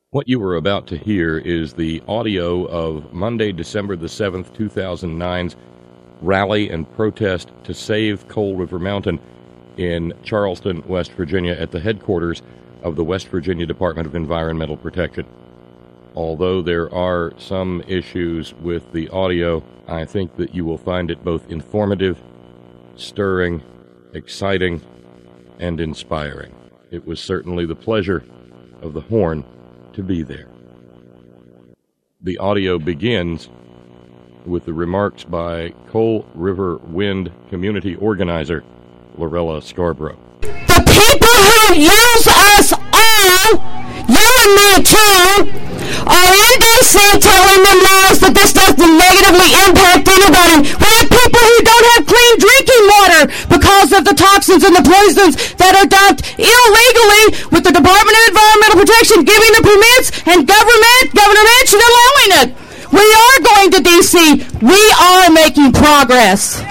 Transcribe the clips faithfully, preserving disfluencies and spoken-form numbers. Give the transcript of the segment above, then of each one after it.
What you were about to hear is the audio of Monday, December the seventh, two thousand nine's rally and protest to save Coal River Mountain in Charleston, West Virginia, at the headquarters of the West Virginia Department of Environmental Protection. Although there are some issues with the audio, I think that you will find it both informative, stirring, exciting, and inspiring. It was certainly the pleasure of the Horn to be there. The audio begins with the remarks by Coal River Wind community organizer Lorella Scarborough. The people who use us all, you and me too, are in D C telling them lies that this doesn't negatively impact anybody. We have people who don't have clean drinking water because of the toxins and the poisons that are dumped illegally with the Department of Environmental Protection giving the permits and government, Governor Manchin allowing it. We are going to D C. We are making progress.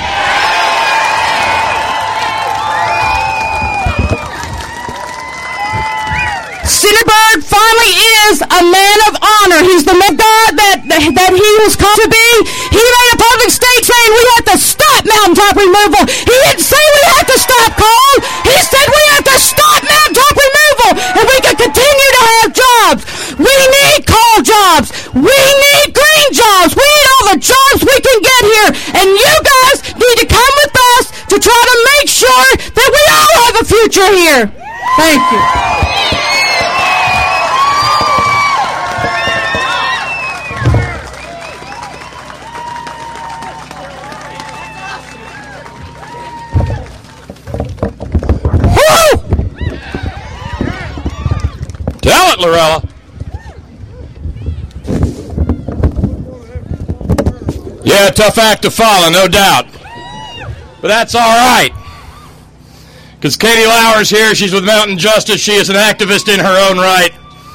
Senator Byrd finally is a man of honor. He's the man God that, that he was called to be. He made a public statement saying we have to stop mountaintop removal. He didn't say we have to stop coal. He said we have to stop mountaintop removal and we can continue to have jobs. We need coal jobs. We need green jobs. We need all the jobs we can get here. And you guys need to come with us to try to make sure that we all have a future here. Thank you. Tell it, Lorella. Yeah, tough act to follow, no doubt. But that's all right. Because Katie Lauer's here. She's with Mountain Justice. She is an activist in her own right.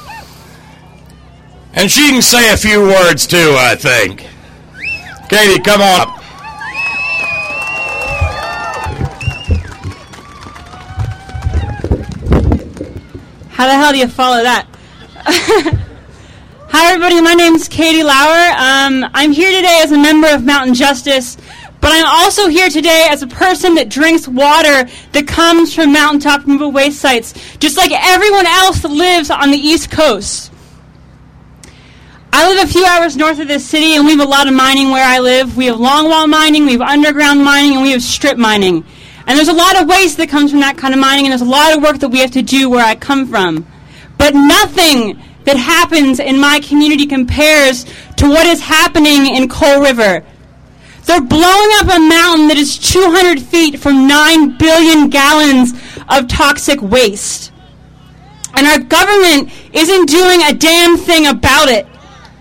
And she can say a few words, too, I think. Katie, come on up. How the hell do you follow that? Hi, everybody. My name is Katie Lauer. Um, I'm here today as a member of Mountain Justice, but I'm also here today as a person that drinks water that comes from mountaintop removal waste sites, just like everyone else that lives on the East Coast. I live a few hours north of this city, and we have a lot of mining where I live. We have longwall mining, we have underground mining, and we have strip mining. And there's a lot of waste that comes from that kind of mining, and there's a lot of work that we have to do where I come from. But nothing that happens in my community compares to what is happening in Coal River. They're blowing up a mountain that is two hundred feet from nine billion gallons of toxic waste. And our government isn't doing a damn thing about it.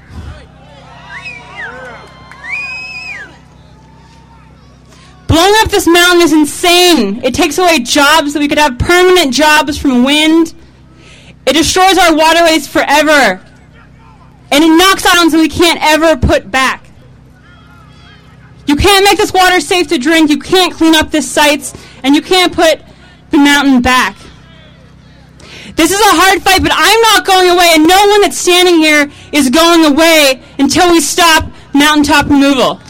Blowing up this mountain is insane. It takes away jobs that we could have permanent jobs from wind. It destroys our waterways forever. And it knocks out islands that we can't ever put back. You can't make this water safe to drink. You can't clean up the sites. And you can't put the mountain back. This is a hard fight, but I'm not going away. And no one that's standing here is going away until we stop mountaintop removal.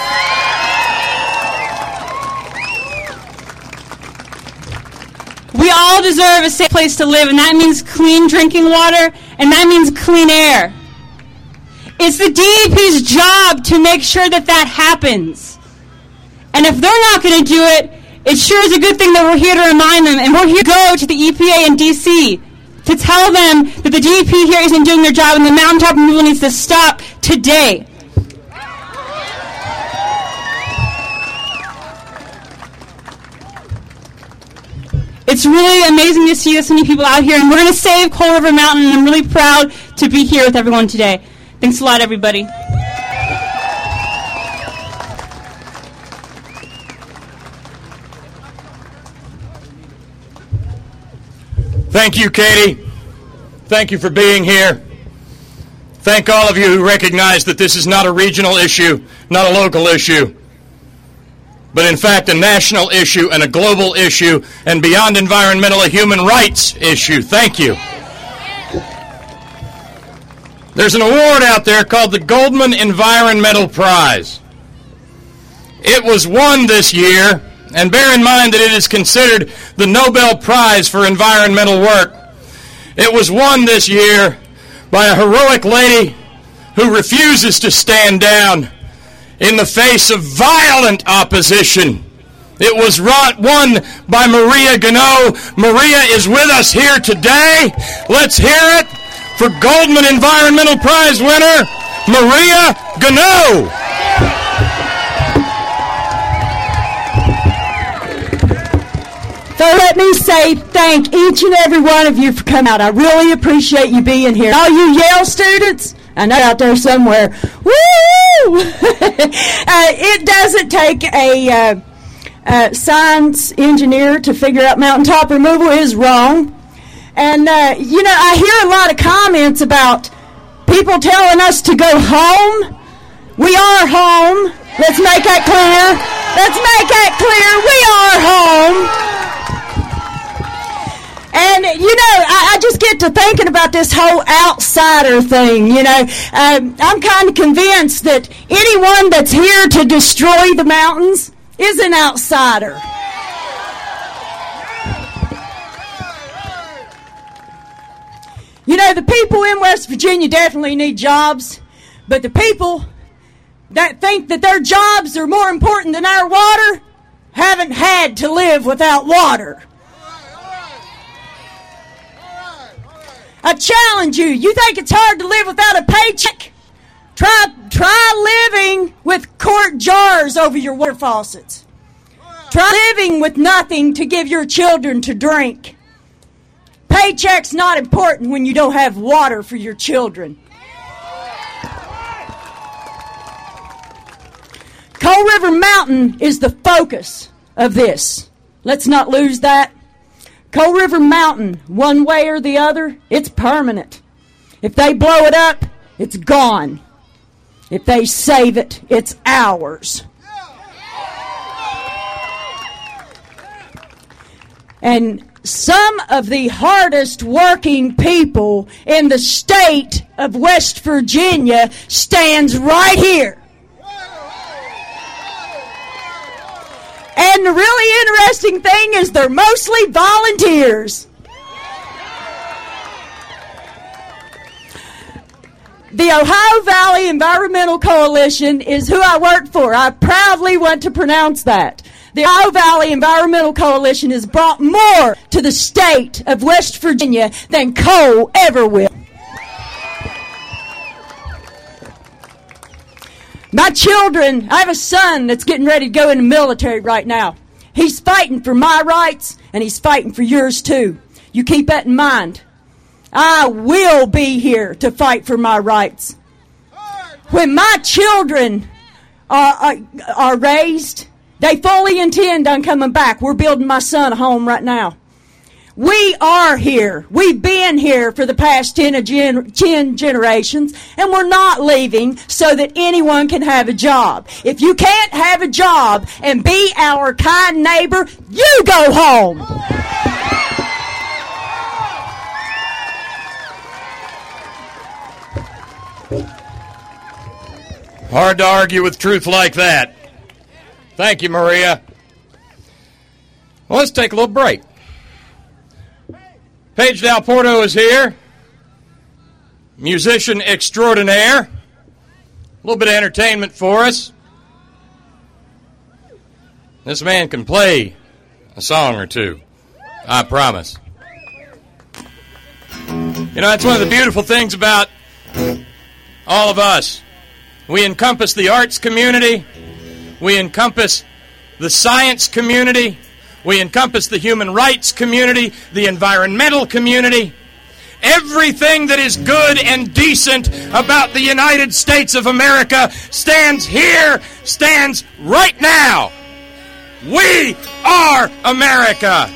We all deserve a safe place to live, and that means clean drinking water, and that means clean air. It's the D E P's job to make sure that that happens. And if they're not going to do it, it sure is a good thing that we're here to remind them, and we're here to go to the E P A in D C to tell them that the D E P here isn't doing their job, and the mountaintop removal needs to stop today. It's really amazing to see this many people out here, and we're going to save Coal River Mountain, and I'm really proud to be here with everyone today. Thanks a lot, everybody. Thank you, Katie. Thank you for being here. Thank all of you who recognize that this is not a regional issue, not a local issue, but in fact a national issue and a global issue, and beyond environmental, a human rights issue. Thank you. There's an award out there called the Goldman Environmental Prize. It was won this year, and bear in mind that it is considered the Nobel Prize for environmental work. It was won this year by a heroic lady who refuses to stand down in the face of violent opposition. It was won by Maria Gano. Maria is with us here today. Let's hear it for Goldman Environmental Prize winner, Maria Gano. So let me say thank each and every one of you for coming out. I really appreciate you being here. All you Yale students, I know out there somewhere, woo! uh, it doesn't take a uh, uh, science engineer to figure out mountaintop removal is wrong. And, uh, you know, I hear a lot of comments about people telling us to go home. We are home. Let's make that clear. Let's make that clear. We are home. And, you know, I, I just get to thinking about this whole outsider thing, you know. Um, I'm kind of convinced that anyone that's here to destroy the mountains is an outsider. You know, the people in West Virginia definitely need jobs, but the people that think that their jobs are more important than our water haven't had to live without water. I challenge you. You think it's hard to live without a paycheck? Try try living with quart jars over your water faucets. Try living with nothing to give your children to drink. Paycheck's not important when you don't have water for your children. Coal River Mountain is the focus of this. Let's not lose that. Coal River Mountain, one way or the other, it's permanent. If they blow it up, it's gone. If they save it, it's ours. And some of the hardest working people in the state of West Virginia stands right here. And the really interesting thing is they're mostly volunteers. The Ohio Valley Environmental Coalition is who I work for. I proudly want to pronounce that. The Ohio Valley Environmental Coalition has brought more to the state of West Virginia than coal ever will. My children, I have a son that's getting ready to go in the military right now. He's fighting for my rights, and he's fighting for yours too. You keep that in mind. I will be here to fight for my rights. When my children are, are, are raised, they fully intend on coming back. We're building my son a home right now. We are here. We've been here for the past ten, gen- ten generations, and we're not leaving so that anyone can have a job. If you can't have a job and be our kind neighbor, you go home. Hard to argue with truth like that. Thank you, Maria. Well, let's take a little break. Paige Dalporto is here, musician extraordinaire. A little bit of entertainment for us. This man can play a song or two, I promise. You know, that's one of the beautiful things about all of us. We encompass the arts community. We encompass the science community. We encompass the human rights community, the environmental community. Everything that is good and decent about the United States of America stands here, stands right now. We are America.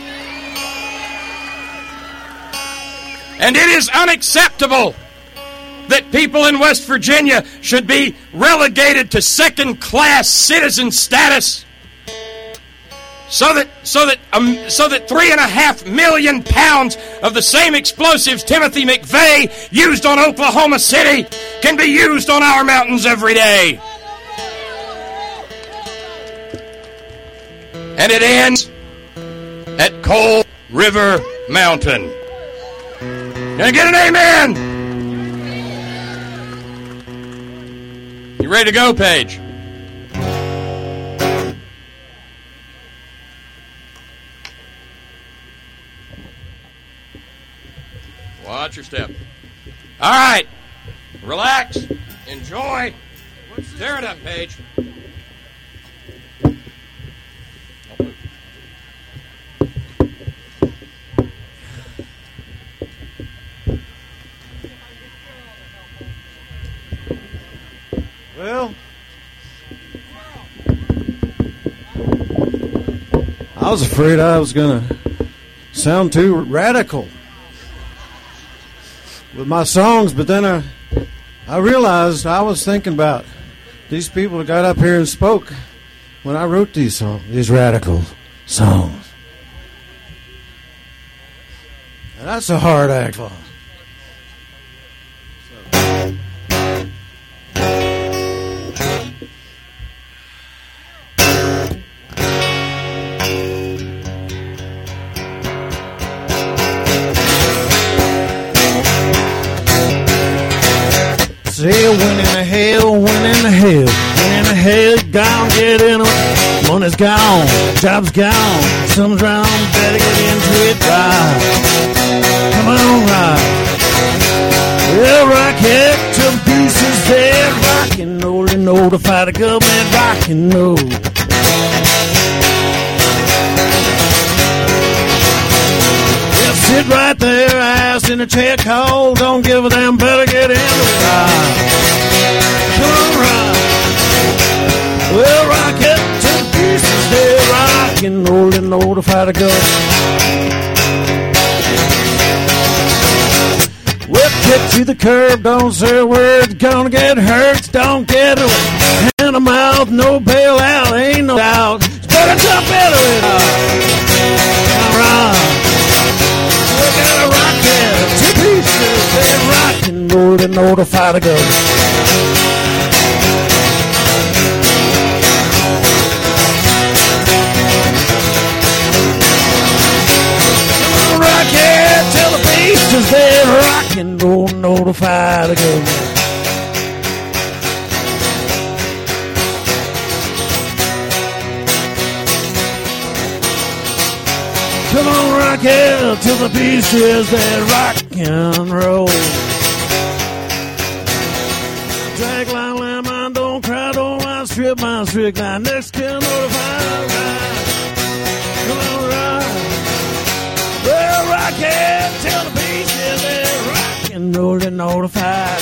And it is unacceptable that people in West Virginia should be relegated to second-class citizen status. so that so that um, so that three and a half million pounds of the same explosives Timothy McVeigh used on Oklahoma City can be used on our mountains every day. And it ends at Coal River Mountain. Can I get an amen? You ready to go, Paige? Watch your step. All right. Relax. Enjoy. Tear it up, Paige. Well, I was afraid I was going to sound too radical with my songs, but then I, I realized I was thinking about these people that got up here and spoke when I wrote these songs, these radical songs. And that's a hard act for them. Say, when in the hell, when in the hell, when in the hell, gone, get in it. Money's gone, job's gone, something's wrong, better get into it, right. Come on, right. Well, rock it till the pieces there, rock and roll and notify the government, rock and roll. Sit right there, ass in a chair cold. Don't give a damn, better get in the ride. Come on, ride. Well, rock it to the pieces there, rock and roll and notify the government. Well, kick to the curb, don't say a word. Gonna get hurt, don't get away. Hand them out, no bailout, ain't no doubt. Better jump into it. All right. We gotta rock it to pieces and rock and roll and notify the government. Rock it till the pieces and rock and roll and notify the government. Come on, rock it till the pieces that rock and roll. Drag line, lemon, don't cry, don't lie, strip my strict line. Next can notify, right. Come on, rock. Well, rock it till the pieces that rock and roll and notify.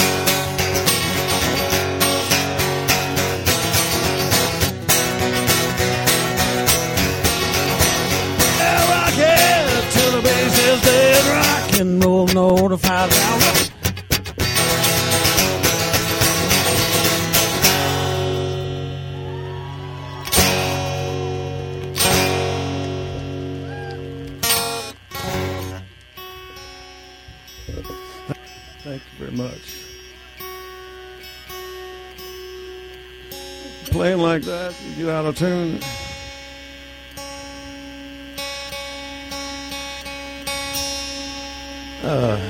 Till the bases dead, rock and roll notified now. Thank you very much. Playing like that, you get out of tune. Uh.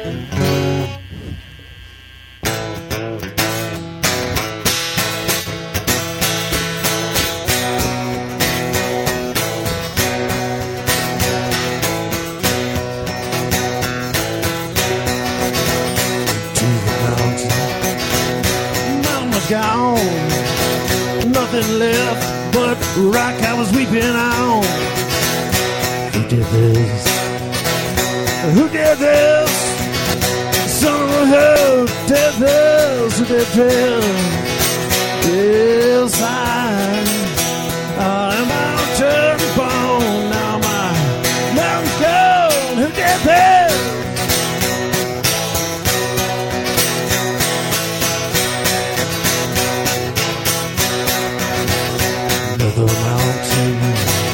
Gone, nothing left but rock I was weeping on. Who did this? Who did this? Son of a who did this? Who did this? Yes, I, I'm out to the bone. Now my mountain's gone. Who did this? The mountain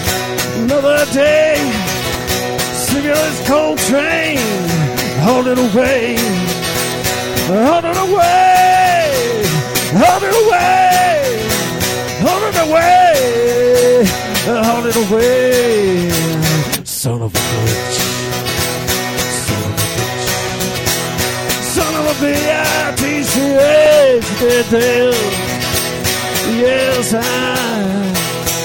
hold it away, hold it away, hold it away, hold it away, hold it away, son of a bitch, son of a bitch, son of a B I T C H, did this. Yes, I.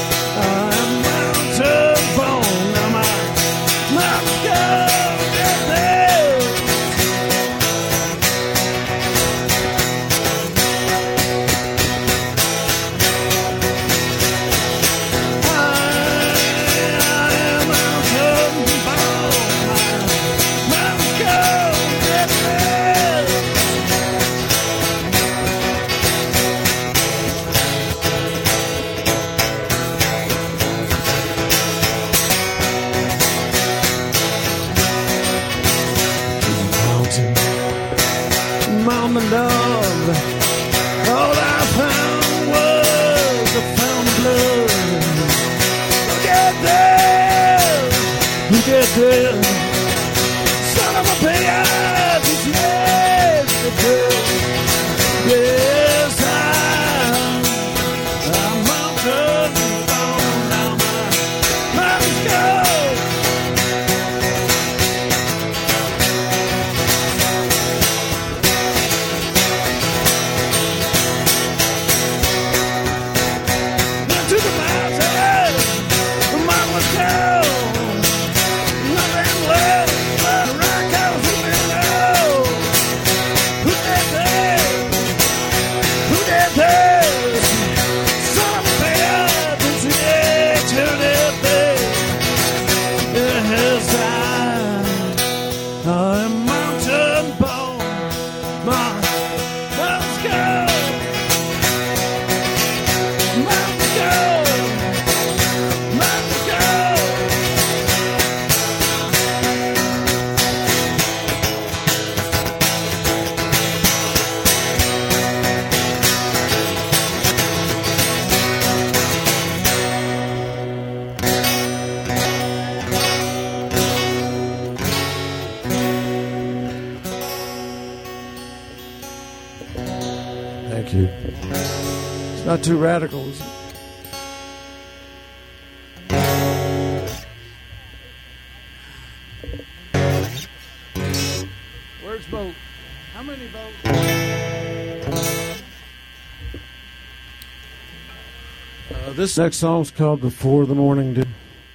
Love. All I found was a fountain of blood. Look at this, look at this, son of a bitch, yes, it is. Yes, I, I'm mountain bound, now my mountains go. Not too radical, is it? Where's vote? How many votes? Uh, this next song's called Before the Morning Dew.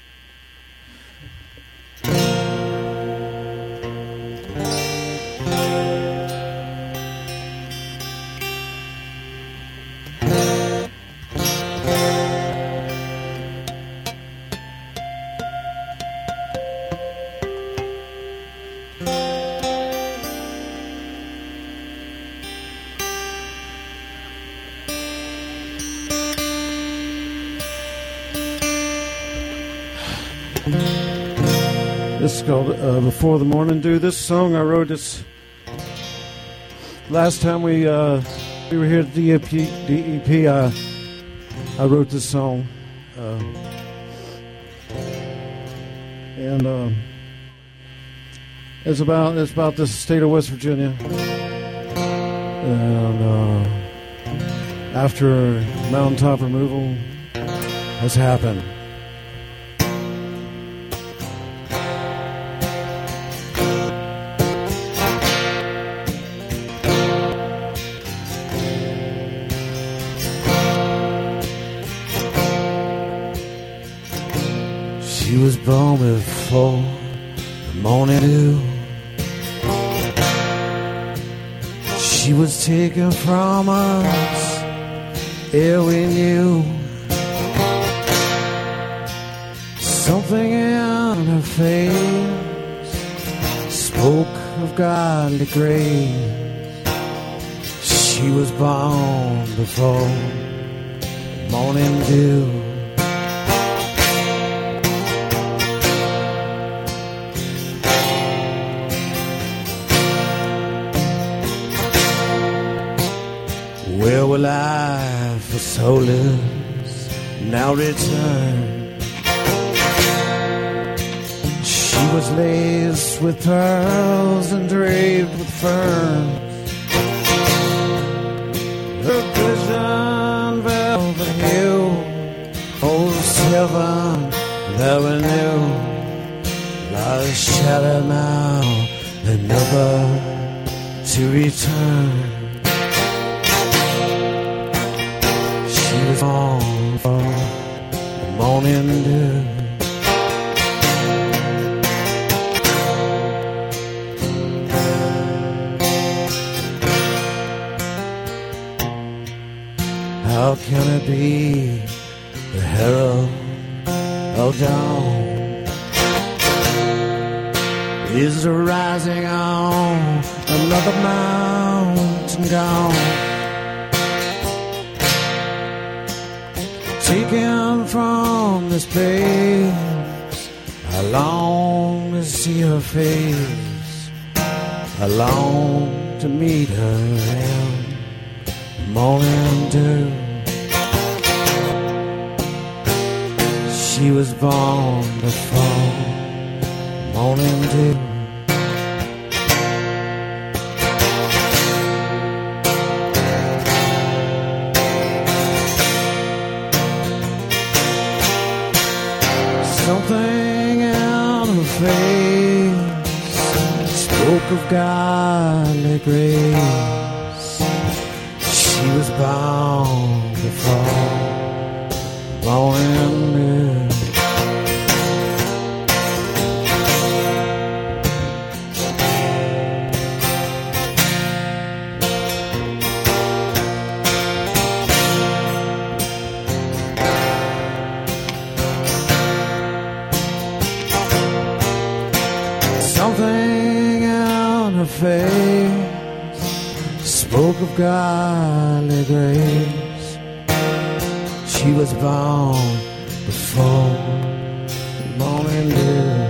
This is called uh, Before the Morning Dew. This song I wrote this last time we uh, we were here at D E P. D E P I, I wrote this song, uh, and uh, it's about it's about the state of West Virginia, and uh, after mountaintop removal has happened. She was born before the morning dew. She was taken from us ere we knew. Something in her face spoke of godly grace. She was born before the morning dew. Where will I for solace now return? She was laced with pearls and draped with ferns. Her cushion velvet hue, oh heaven that we knew, lies shattered now and never to return. She was on for the morning dew. How can it be the herald of dawn is rising on another mountain gone, taken from this place? I long to see her face, I long to meet her in the morning dew. She was born to fall, morning dew. Something in her face spoke of godly grace. She was bound to fall, morning dew. Something on her face spoke of godly grace. She was born before the morning dew.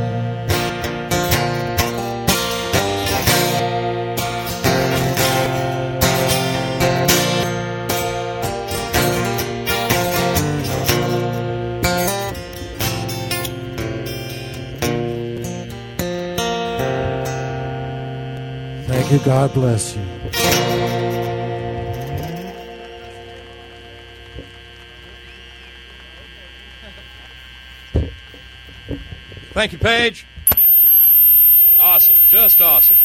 Thank you. God bless you. Thank you, Paige. Awesome. Just awesome.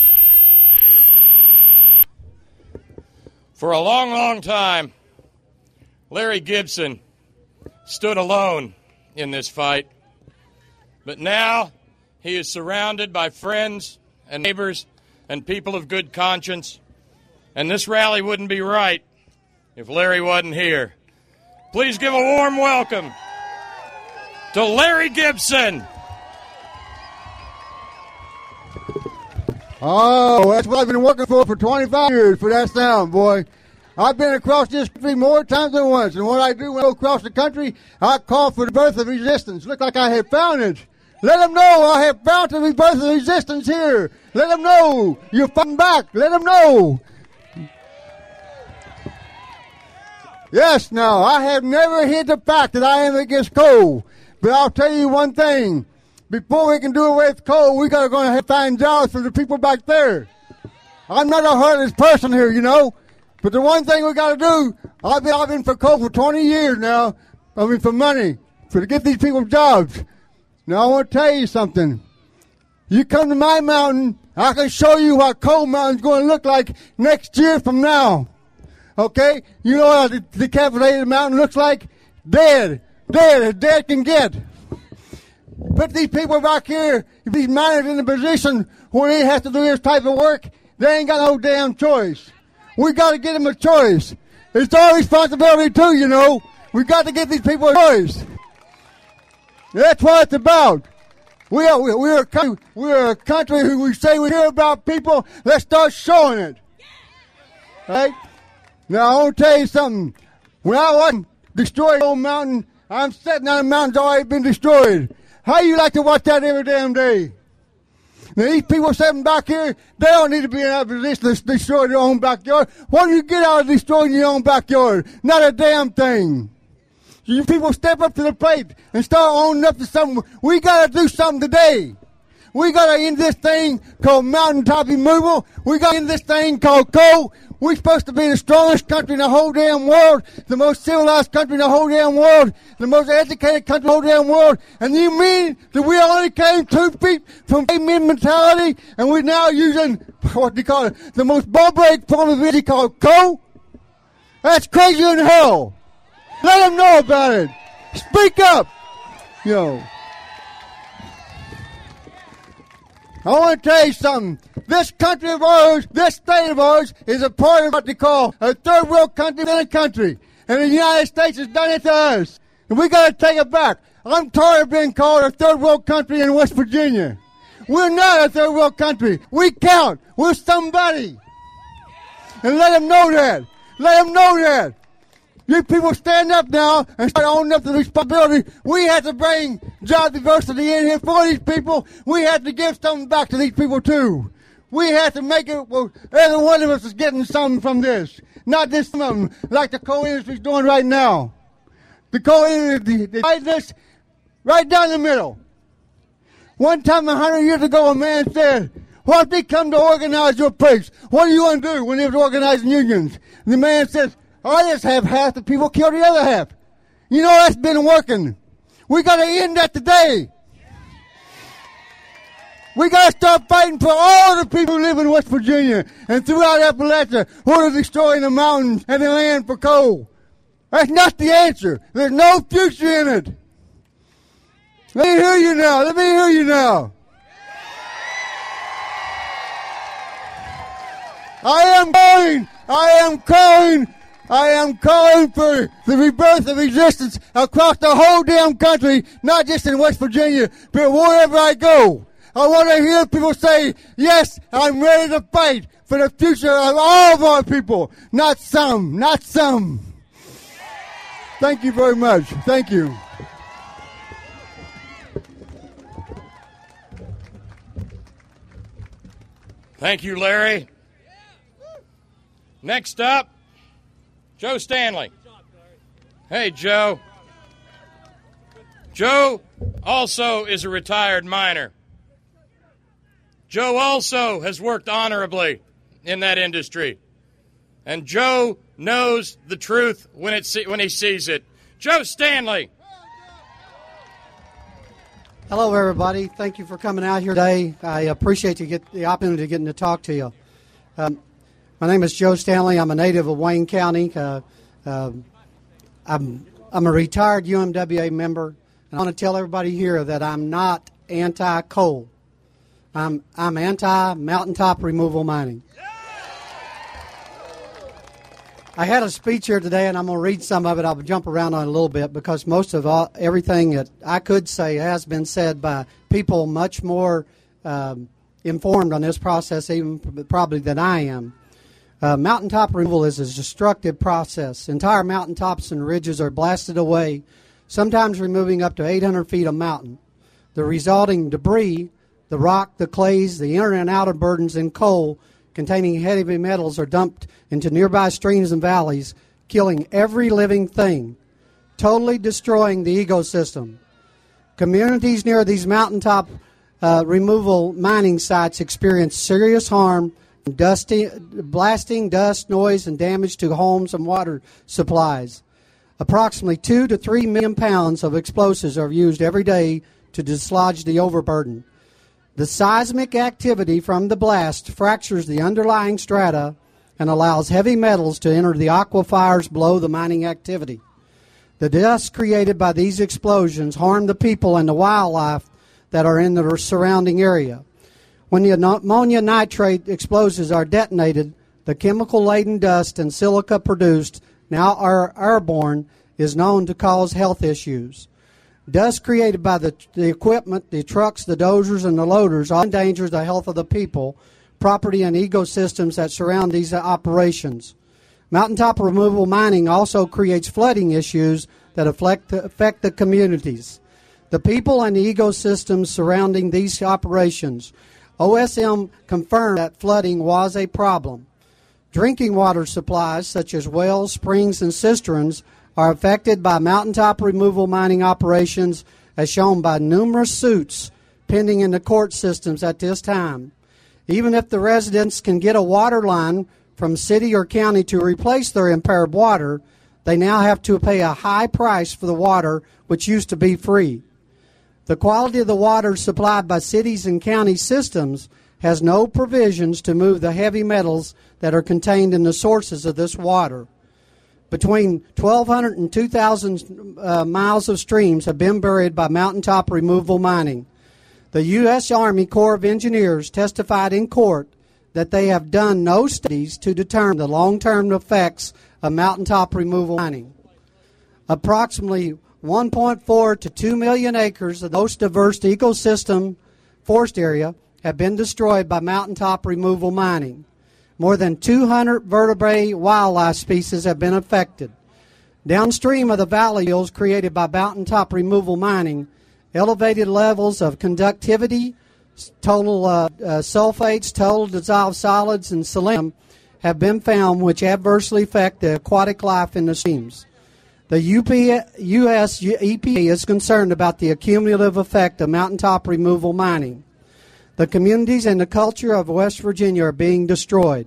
For a long, long time, Larry Gibson stood alone in this fight. But now he is surrounded by friends and neighbors and people of good conscience. And this rally wouldn't be right if Larry wasn't here. Please give a warm welcome to Larry Gibson. Oh, that's what I've been working for for twenty-five years, for that sound, boy. I've been across this country more times than once, and what I do when I go across the country, I call for the birth of resistance. Look like I have found it. Let them know I have found the birth of resistance here. Let them know you're fighting back. Let them know. Yes, now, I have never hid the fact that I am against coal, but I'll tell you one thing. Before we can do away with coal, we got to go and have to find jobs for the people back there. I'm not a heartless person here, you know. But the one thing we got to do, I've been, I've been for coal for twenty years now. I mean, for money, for to get these people jobs. Now, I want to tell you something. You come to my mountain, I can show you what Coal Mountain's going to look like next year from now. Okay? You know what the decapitated mountain looks like? Dead. Dead as dead can get. Put these people back here, these miners in a position where they have to do this type of work, they ain't got no damn choice. We got to get them a choice. It's our responsibility too, you know. We got to get these people a choice. That's what it's about. We are, we are, a country, we are a country who we say we care about people. Let's start showing it. Right? Now, I want to tell you something. When I wasn't destroyed Coal Mountain, I'm sitting on a mountain that's already been destroyed. How you like to watch that every damn day? Now, these people sitting back here, they don't need to be in that position to destroy their own backyard. What do you get out of destroying your own backyard? Not a damn thing. You people step up to the plate and start owning up to something. We got to do something today. We got to end this thing called mountaintop removal. We got to end this thing called coal. We're supposed to be the strongest country in the whole damn world, the most civilized country in the whole damn world, the most educated country in the whole damn world. And you mean that we only came two feet from caveman mentality, and we're now using, what do you call it, the most barbaric form of energy called coal? That's crazy in hell. Let them know about it. Speak up. You know. I want to tell you something. This country of ours, this state of ours, is a part of what they call a third world country within a country. And the United States has done it to us. And we got to take it back. I'm tired of being called a third world country in West Virginia. We're not a third world country. We count. We're somebody. And let them know that. Let them know that. You people stand up now and start owning up to the responsibility. We have to bring job diversity in here for these people. We have to give something back to these people too. We have to make it, well, every one of us is getting something from this. Not just some of them, like the coal industry is doing right now. The coal industry, they this right down the middle. One time a hundred years ago, a man said, what if they come to organize your place? What are you going to do when they're organizing unions? And the man says, I just have half the people kill the other half. You know, that's been working. We got to end that today. We got to start fighting for all the people who live in West Virginia and throughout Appalachia who are destroying the mountains and the land for coal. That's not the answer. There's no future in it. Let me hear you now. Let me hear you now. I am calling. I am calling. I am calling for the rebirth of existence across the whole damn country, not just in West Virginia, but wherever I go. I want to hear people say, yes, I'm ready to fight for the future of all of our people, not some, not some. Thank you very much. Thank you. Thank you, Larry. Next up, Joe Stanley. Hey, Joe. Joe also is a retired miner. Joe also has worked honorably in that industry. And Joe knows the truth when it when he sees it. Joe Stanley. Hello, everybody. Thank you for coming out here today. I appreciate you get the opportunity to getting to talk to you. Um, my name is Joe Stanley. I'm a native of Wayne County. Uh, uh, I'm I'm a retired U M W A member, and I want to tell everybody here that I'm not anti-coal. I'm I'm anti-mountaintop removal mining. I had a speech here today, and I'm going to read some of it. I'll jump around on it a little bit because most of all, everything that I could say has been said by people much more um, informed on this process, even probably than I am. Uh, mountaintop removal is a destructive process. Entire mountaintops and ridges are blasted away, sometimes removing up to eight hundred feet of mountain. The resulting debris, the rock, the clays, the inner and outer burdens, and coal containing heavy metals are dumped into nearby streams and valleys, killing every living thing, totally destroying the ecosystem. Communities near these mountaintop uh, removal mining sites experience serious harm, dusty, blasting, dust, noise, and damage to homes and water supplies. Approximately two to three million pounds of explosives are used every day to dislodge the overburden. The seismic activity from the blast fractures the underlying strata and allows heavy metals to enter the aquifers below the mining activity. The dust created by these explosions harm the people and the wildlife that are in the surrounding area. When the ammonia nitrate explosives are detonated, the chemical-laden dust and silica produced, now are airborne, is known to cause health issues. Dust created by the, the equipment, the trucks, the dozers, and the loaders all endangers the health of the people, property, and ecosystems that surround these operations. Mountaintop removal mining also creates flooding issues that affect the, affect the communities, the people, and the ecosystems surrounding these operations. O S M confirmed that flooding was a problem. Drinking water supplies, such as wells, springs, and cisterns, are affected by mountaintop removal mining operations, as shown by numerous suits pending in the court systems at this time. Even if the residents can get a water line from city or county to replace their impaired water, they now have to pay a high price for the water, which used to be free. The quality of the water supplied by cities and county systems has no provisions to move the heavy metals that are contained in the sources of this water. Between twelve hundred and two thousand uh, miles of streams have been buried by mountaintop removal mining. The U S Army Corps of Engineers testified in court that they have done no studies to determine the long-term effects of mountaintop removal mining. Approximately one point four to two million acres of the most diverse ecosystem forest area have been destroyed by mountaintop removal mining. More than two hundred vertebrate wildlife species have been affected. Downstream of the valley hills created by mountaintop removal mining, elevated levels of conductivity, total uh, uh, sulfates, total dissolved solids, and selenium have been found, which adversely affect the aquatic life in the streams. The U P, U S E P A is concerned about the cumulative effect of mountaintop removal mining. The communities and the culture of West Virginia are being destroyed.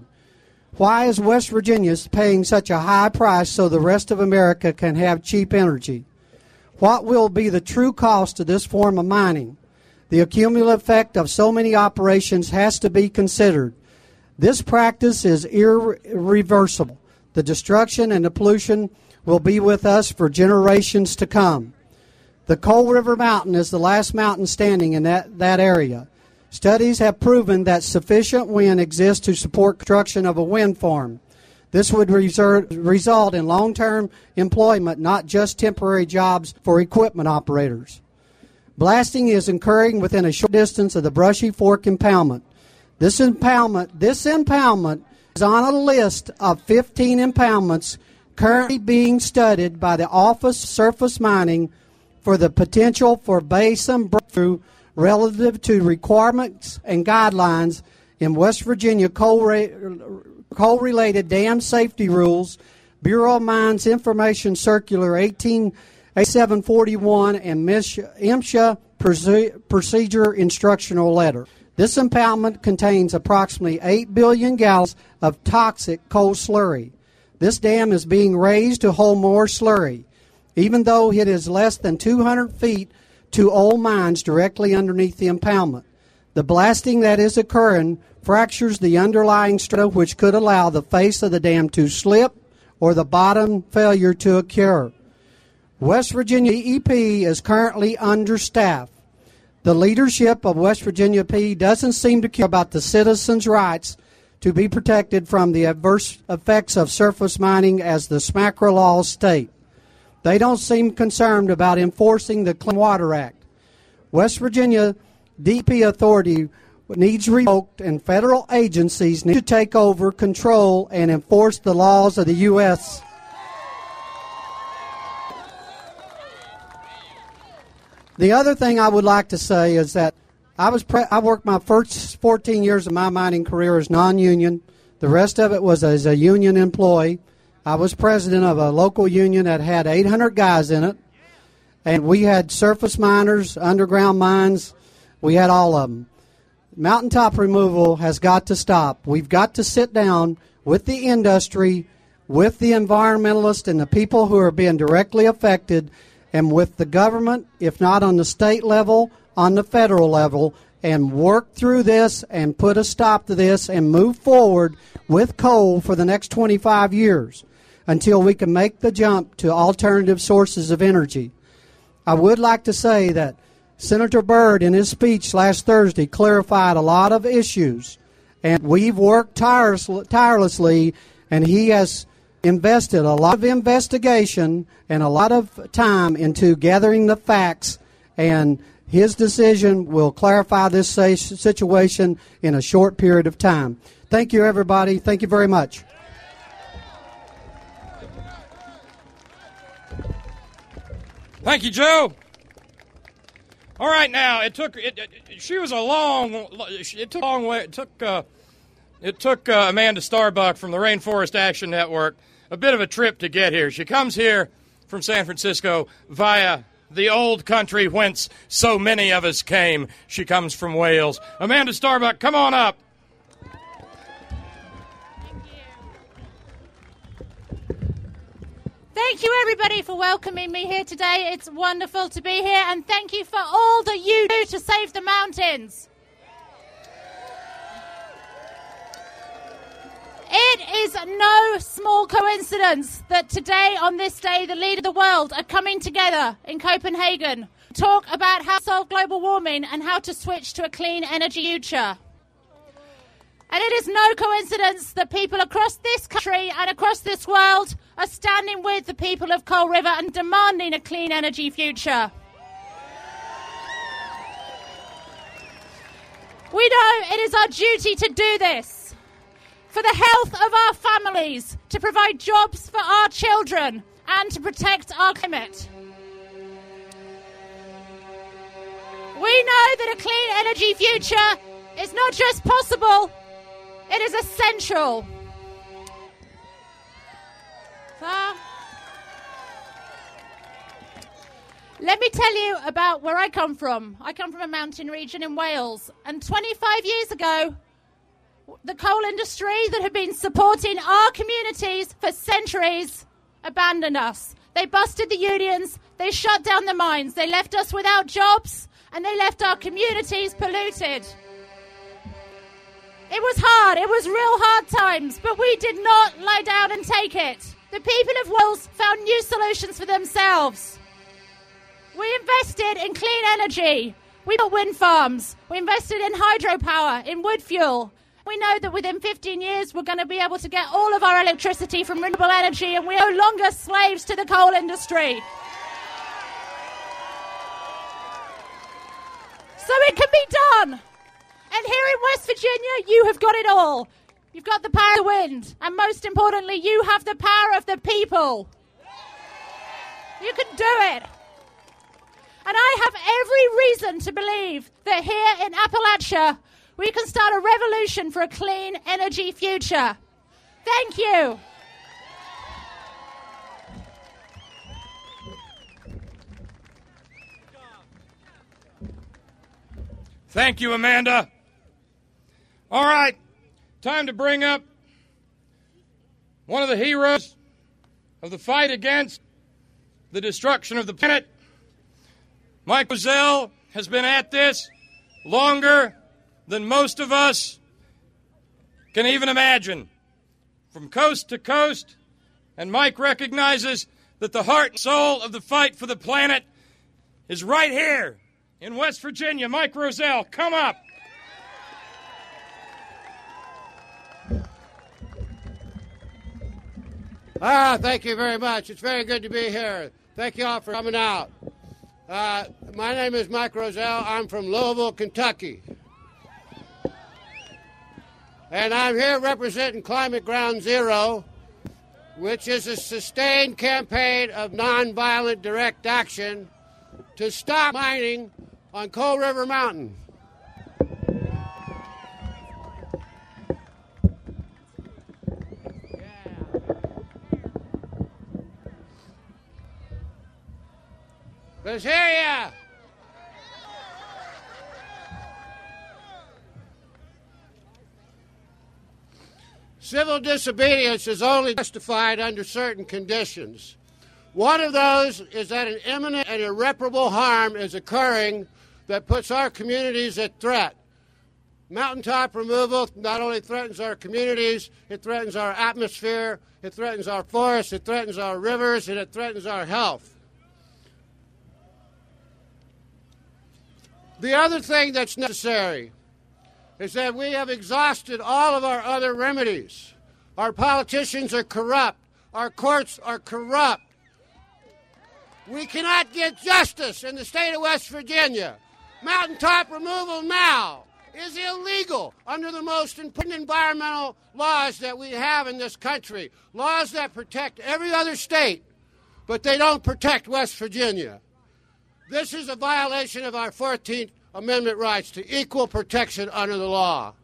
Why is West Virginia paying such a high price so the rest of America can have cheap energy? What will be the true cost of this form of mining? The cumulative effect of so many operations has to be considered. This practice is irreversible. The destruction and the pollution will be with us for generations to come. The Coal River Mountain is the last mountain standing in that, that area. Studies have proven that sufficient wind exists to support construction of a wind farm. This would result, result in long-term employment, not just temporary jobs for equipment operators. Blasting is occurring within a short distance of the Brushy Fork impoundment. This impoundment, this impoundment is on a list of fifteen impoundments currently being studied by the Office of Surface Mining for the potential for basin breakthrough relative to requirements and guidelines in West Virginia coal-related dam safety rules, Bureau of Mines Information Circular eighteen eighty-seven forty-one, and MSHA Procedure Instructional Letter. This impoundment contains approximately eight billion gallons of toxic coal slurry. This dam is being raised to hold more slurry, even though it is less than two hundred feet to old mines directly underneath the impoundment. The blasting that is occurring fractures the underlying strata, which could allow the face of the dam to slip or the bottom failure to occur. West Virginia E P is currently understaffed. The leadership of West Virginia E P doesn't seem to care about the citizens' rights to be protected from the adverse effects of surface mining as the SMACRA laws state. They don't seem concerned about enforcing the Clean Water Act. West Virginia D E P authority needs revoked, and federal agencies need to take over control and enforce the laws of the U S The other thing I would like to say is that I was pre- I worked my first fourteen years of my mining career as non-union. The rest of it was as a union employee. I was president of a local union that had eight hundred guys in it, and we had surface miners, underground mines. We had all of them. Mountaintop removal has got to stop. We've got to sit down with the industry, with the environmentalists and the people who are being directly affected, and with the government, if not on the state level, on the federal level, and work through this and put a stop to this and move forward with coal for the next twenty-five years until we can make the jump to alternative sources of energy. I would like to say that Senator Byrd, in his speech last Thursday, clarified a lot of issues, and we've worked tireless, tirelessly, and he has invested a lot of investigation and a lot of time into gathering the facts, and his decision will clarify this situation in a short period of time. Thank you, everybody. Thank you very much. Thank you, Joe. All right, now it took. It, it, she was a long. It took a long way. It took. Uh, it took uh, Amanda Starbuck from the Rainforest Action Network a bit of a trip to get here. She comes here from San Francisco via the old country whence so many of us came. She comes from Wales. Amanda Starbuck, come on up. Thank you, everybody, for welcoming me here today. It's wonderful to be here, and thank you for all that you do to save the mountains. It is no small coincidence that today, on this day, the leaders of the world are coming together in Copenhagen to talk about how to solve global warming and how to switch to a clean energy future. And it is no coincidence that people across this country and across this world are standing with the people of Coal River and demanding a clean energy future. We know it is our duty to do this for the health of our families, to provide jobs for our children, and to protect our climate. We know that a clean energy future is not just possible, it is essential. Uh, let me tell you about where I come from. I come from a mountain region in Wales, and twenty-five years ago, the coal industry that had been supporting our communities for centuries abandoned us. They busted the unions, they shut down the mines, they left us without jobs, and they left our communities polluted. It was hard, it was real hard times, but we did not lie down and take it. The people of Wales found new solutions for themselves. We invested in clean energy. We built wind farms. We invested in hydropower, in wood fuel. We know that within fifteen years we're going to be able to get all of our electricity from renewable energy, and we're no longer slaves to the coal industry. So it can be done. And here in West Virginia, you have got it all. You've got the power of the wind, and most importantly, you have the power of the people. You can do it. And I have every reason to believe that here in Appalachia, we can start a revolution for a clean energy future. Thank you. Thank you, Amanda. All right, time to bring up one of the heroes of the fight against the destruction of the planet. Mike Rozelle has been at this longer than most of us can even imagine, from coast to coast, and Mike recognizes that the heart and soul of the fight for the planet is right here in West Virginia. Mike Rozelle, come up. Ah, thank you very much. It's very good to be here. Thank you all for coming out. Uh, my name is Mike Rozelle. I'm from Louisville, Kentucky. And I'm here representing Climate Ground Zero, which is a sustained campaign of nonviolent direct action to stop mining on Coal River Mountain. Let's hear ya! Civil disobedience is only justified under certain conditions. One of those is that an imminent and irreparable harm is occurring that puts our communities at threat. Mountaintop removal not only threatens our communities, it threatens our atmosphere, it threatens our forests, it threatens our rivers, and it threatens our health. The other thing that's necessary is that we have exhausted all of our other remedies. Our politicians are corrupt. Our courts are corrupt. We cannot get justice in the state of West Virginia. Mountaintop removal now is illegal under the most important environmental laws that we have in this country, laws that protect every other state, but they don't protect West Virginia. This is a violation of our fourteenth Amendment rights to equal protection under the law.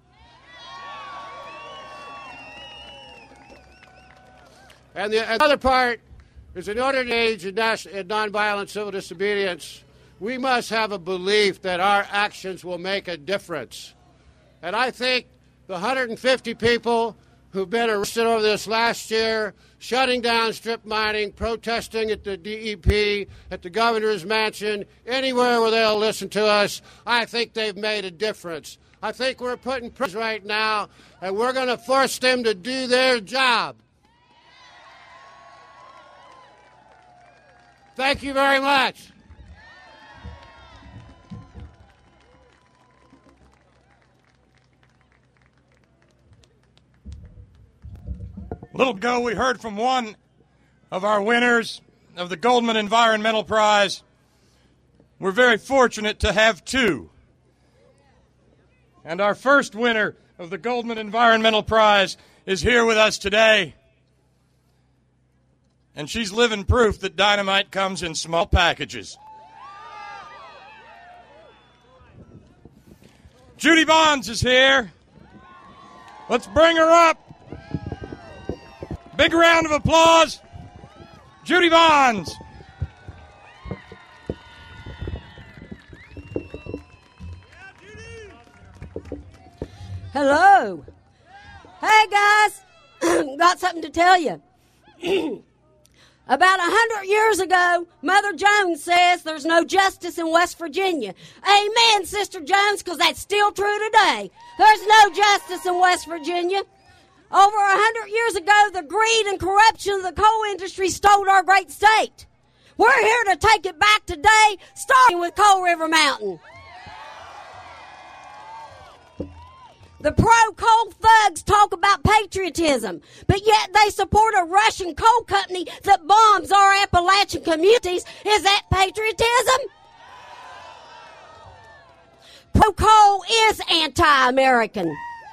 And the other part is in order to engage in, nas- in nonviolent civil disobedience, we must have a belief that our actions will make a difference. And I think the one hundred fifty people who've been arrested over this last year, shutting down strip mining, protesting at the D E P, at the governor's mansion, anywhere where they'll listen to us, I think they've made a difference. I think we're putting pressure right now, and we're going to force them to do their job. Thank you very much. A little ago, we heard from one of our winners of the Goldman Environmental Prize. We're very fortunate to have two. And our first winner of the Goldman Environmental Prize is here with us today. And she's living proof that dynamite comes in small packages. Judy Bonds is here. Let's bring her up. Big round of applause. Judy Bonds. Hello. Hey, guys. Got something to tell you. About a hundred years ago, Mother Jones says there's no justice in West Virginia. Amen, Sister Jones, because that's still true today. There's no justice in West Virginia. Over a hundred years ago, the greed and corruption of the coal industry stole our great state. We're here to take it back today, starting with Coal River Mountain. The pro-coal thugs talk about patriotism, but yet they support a Russian coal company that bombs our Appalachian communities. Is that patriotism? Pro-coal is anti-American.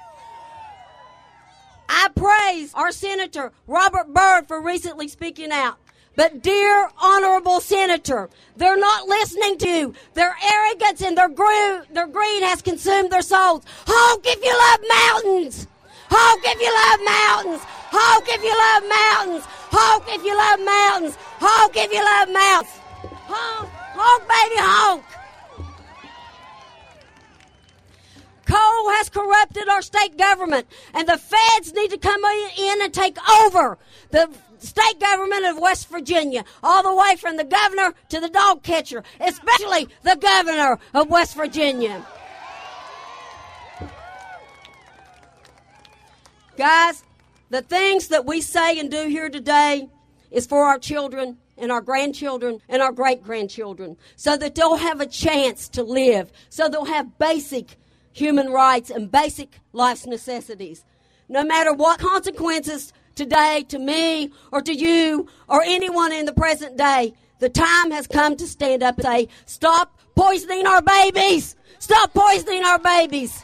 I praise our Senator Robert Byrd for recently speaking out. But dear honorable Senator, they're not listening to you. Their arrogance and their, gru- their greed has consumed their souls. Honk if you love mountains. Honk if you love mountains. Honk if you love mountains. Honk if you love mountains. Honk if you love mountains. Honk, honk, baby, honk. Coal has corrupted our state government, and the feds need to come in and take over the state government of West Virginia, all the way from the governor to the dog catcher, especially the governor of West Virginia. Guys, the things that we say and do here today is for our children and our grandchildren and our great-grandchildren, so that they'll have a chance to live, so they'll have basic human rights and basic life's necessities. No matter what consequences today to me or to you or anyone in the present day, the time has come to stand up and say, stop poisoning our babies! Stop poisoning our babies!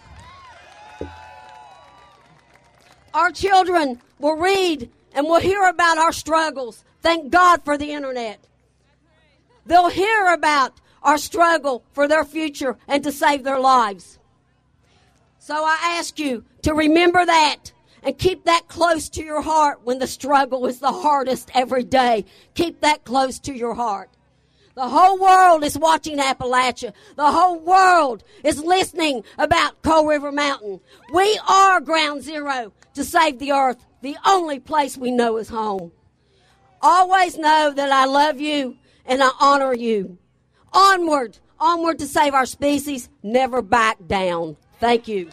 Our children will read and will hear about our struggles. Thank God for the internet. They'll hear about our struggle for their future and to save their lives. So I ask you to remember that and keep that close to your heart when the struggle is the hardest every day. Keep that close to your heart. The whole world is watching Appalachia. The whole world is listening about Coal River Mountain. We are ground zero to save the earth. The only place we know is home. Always know that I love you and I honor you. Onward, onward to save our species. Never back down. Thank you.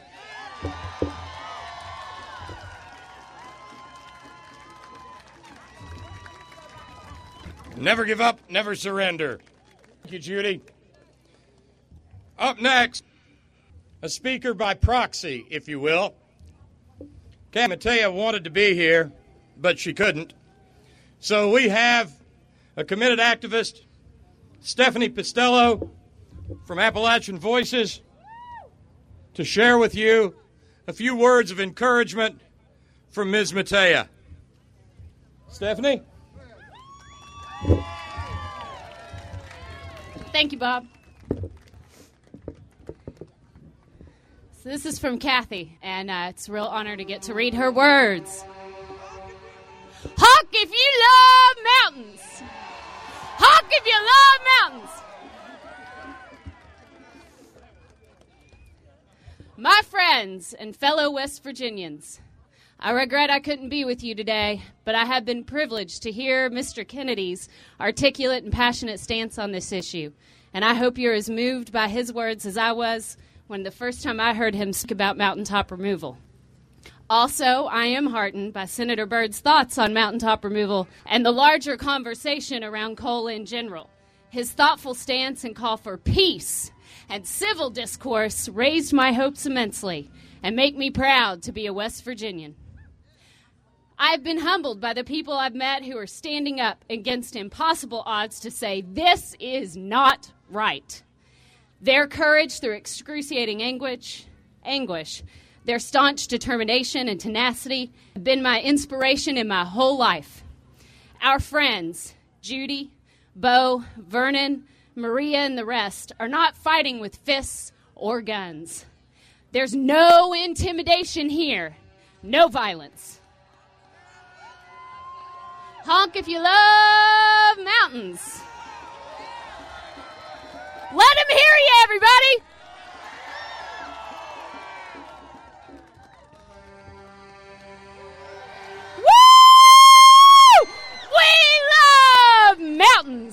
Never give up, never surrender. Thank you, Judy. Up next, a speaker by proxy, if you will. Kathy Mattea wanted to be here, but she couldn't. So we have a committed activist, Stephanie Pistello from Appalachian Voices, to share with you a few words of encouragement from Miz Mattea. Stephanie? Thank you, Bob. So this is from Kathy, and uh, it's a real honor to get to read her words. Honk if you love mountains. if you love mountains. My friends and fellow West Virginians, I regret I couldn't be with you today, but I have been privileged to hear Mister Kennedy's articulate and passionate stance on this issue. And I hope you're as moved by his words as I was when the first time I heard him speak about mountaintop removal. Also, I am heartened by Senator Byrd's thoughts on mountaintop removal and the larger conversation around coal in general. His thoughtful stance and call for peace and civil discourse raised my hopes immensely and make me proud to be a West Virginian. I've been humbled by the people I've met who are standing up against impossible odds to say this is not right. Their courage through excruciating anguish, anguish, their staunch determination and tenacity have been my inspiration in my whole life. Our friends, Judy, Bo, Vernon, Maria, and the rest are not fighting with fists or guns. There's no intimidation here, no violence. Honk if you love mountains. Let them hear you, everybody. Woo! We love mountains.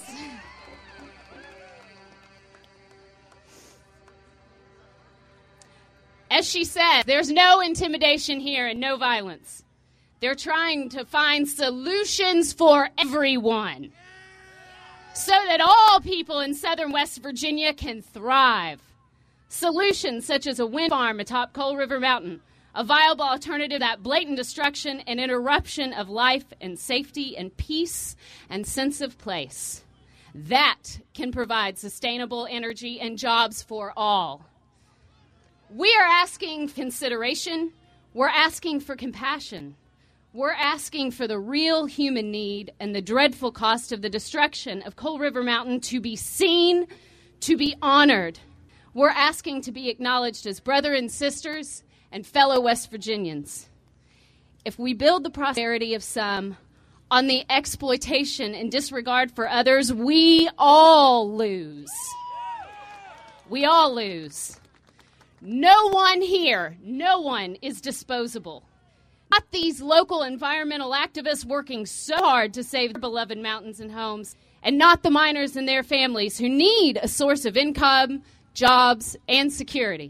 As she said, there's no intimidation here and no violence. They're trying to find solutions for everyone so that all people in southern West Virginia can thrive. Solutions such as a wind farm atop Coal River Mountain, a viable alternative to that blatant destruction and interruption of life and safety and peace and sense of place. That can provide sustainable energy and jobs for all. We are asking consideration. We're asking for compassion. We're asking for the real human need and the dreadful cost of the destruction of Coal River Mountain to be seen, to be honored. We're asking to be acknowledged as brothers and sisters and fellow West Virginians. If we build the prosperity of some on the exploitation and disregard for others, we all lose. We all lose. No one here, no one is disposable. Not these local environmental activists working so hard to save their beloved mountains and homes, and not the miners and their families who need a source of income, jobs, and security.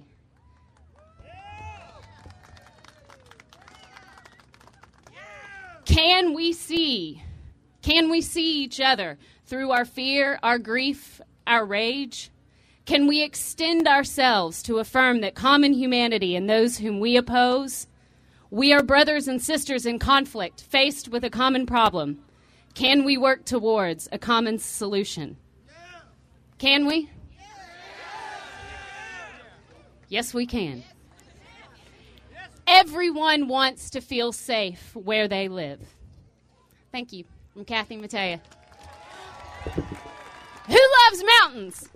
Can we see, can we see each other through our fear, our grief, our rage? Can we extend ourselves to affirm that common humanity and those whom we oppose? We are brothers and sisters in conflict, faced with a common problem. Can we work towards a common solution? Can we? Yes, we can. Everyone wants to feel safe where they live. Thank you. I'm Kathy Mattea. Who loves mountains?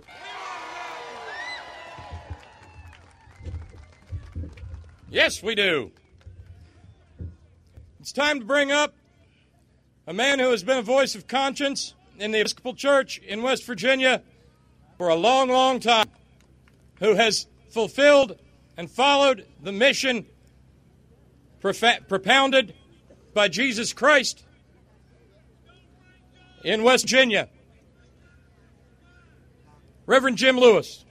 Yes, we do. It's time to bring up a man who has been a voice of conscience in the Episcopal Church in West Virginia for a long, long time, who has fulfilled and followed the mission profa- propounded by Jesus Christ in West Virginia. Reverend Jim Lewis.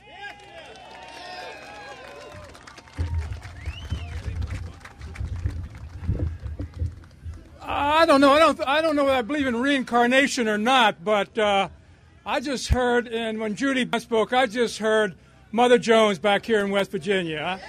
I don't know. I don't. I don't know whether I believe in reincarnation or not. But uh, I just heard, and when Judy spoke, I just heard Mother Jones back here in West Virginia.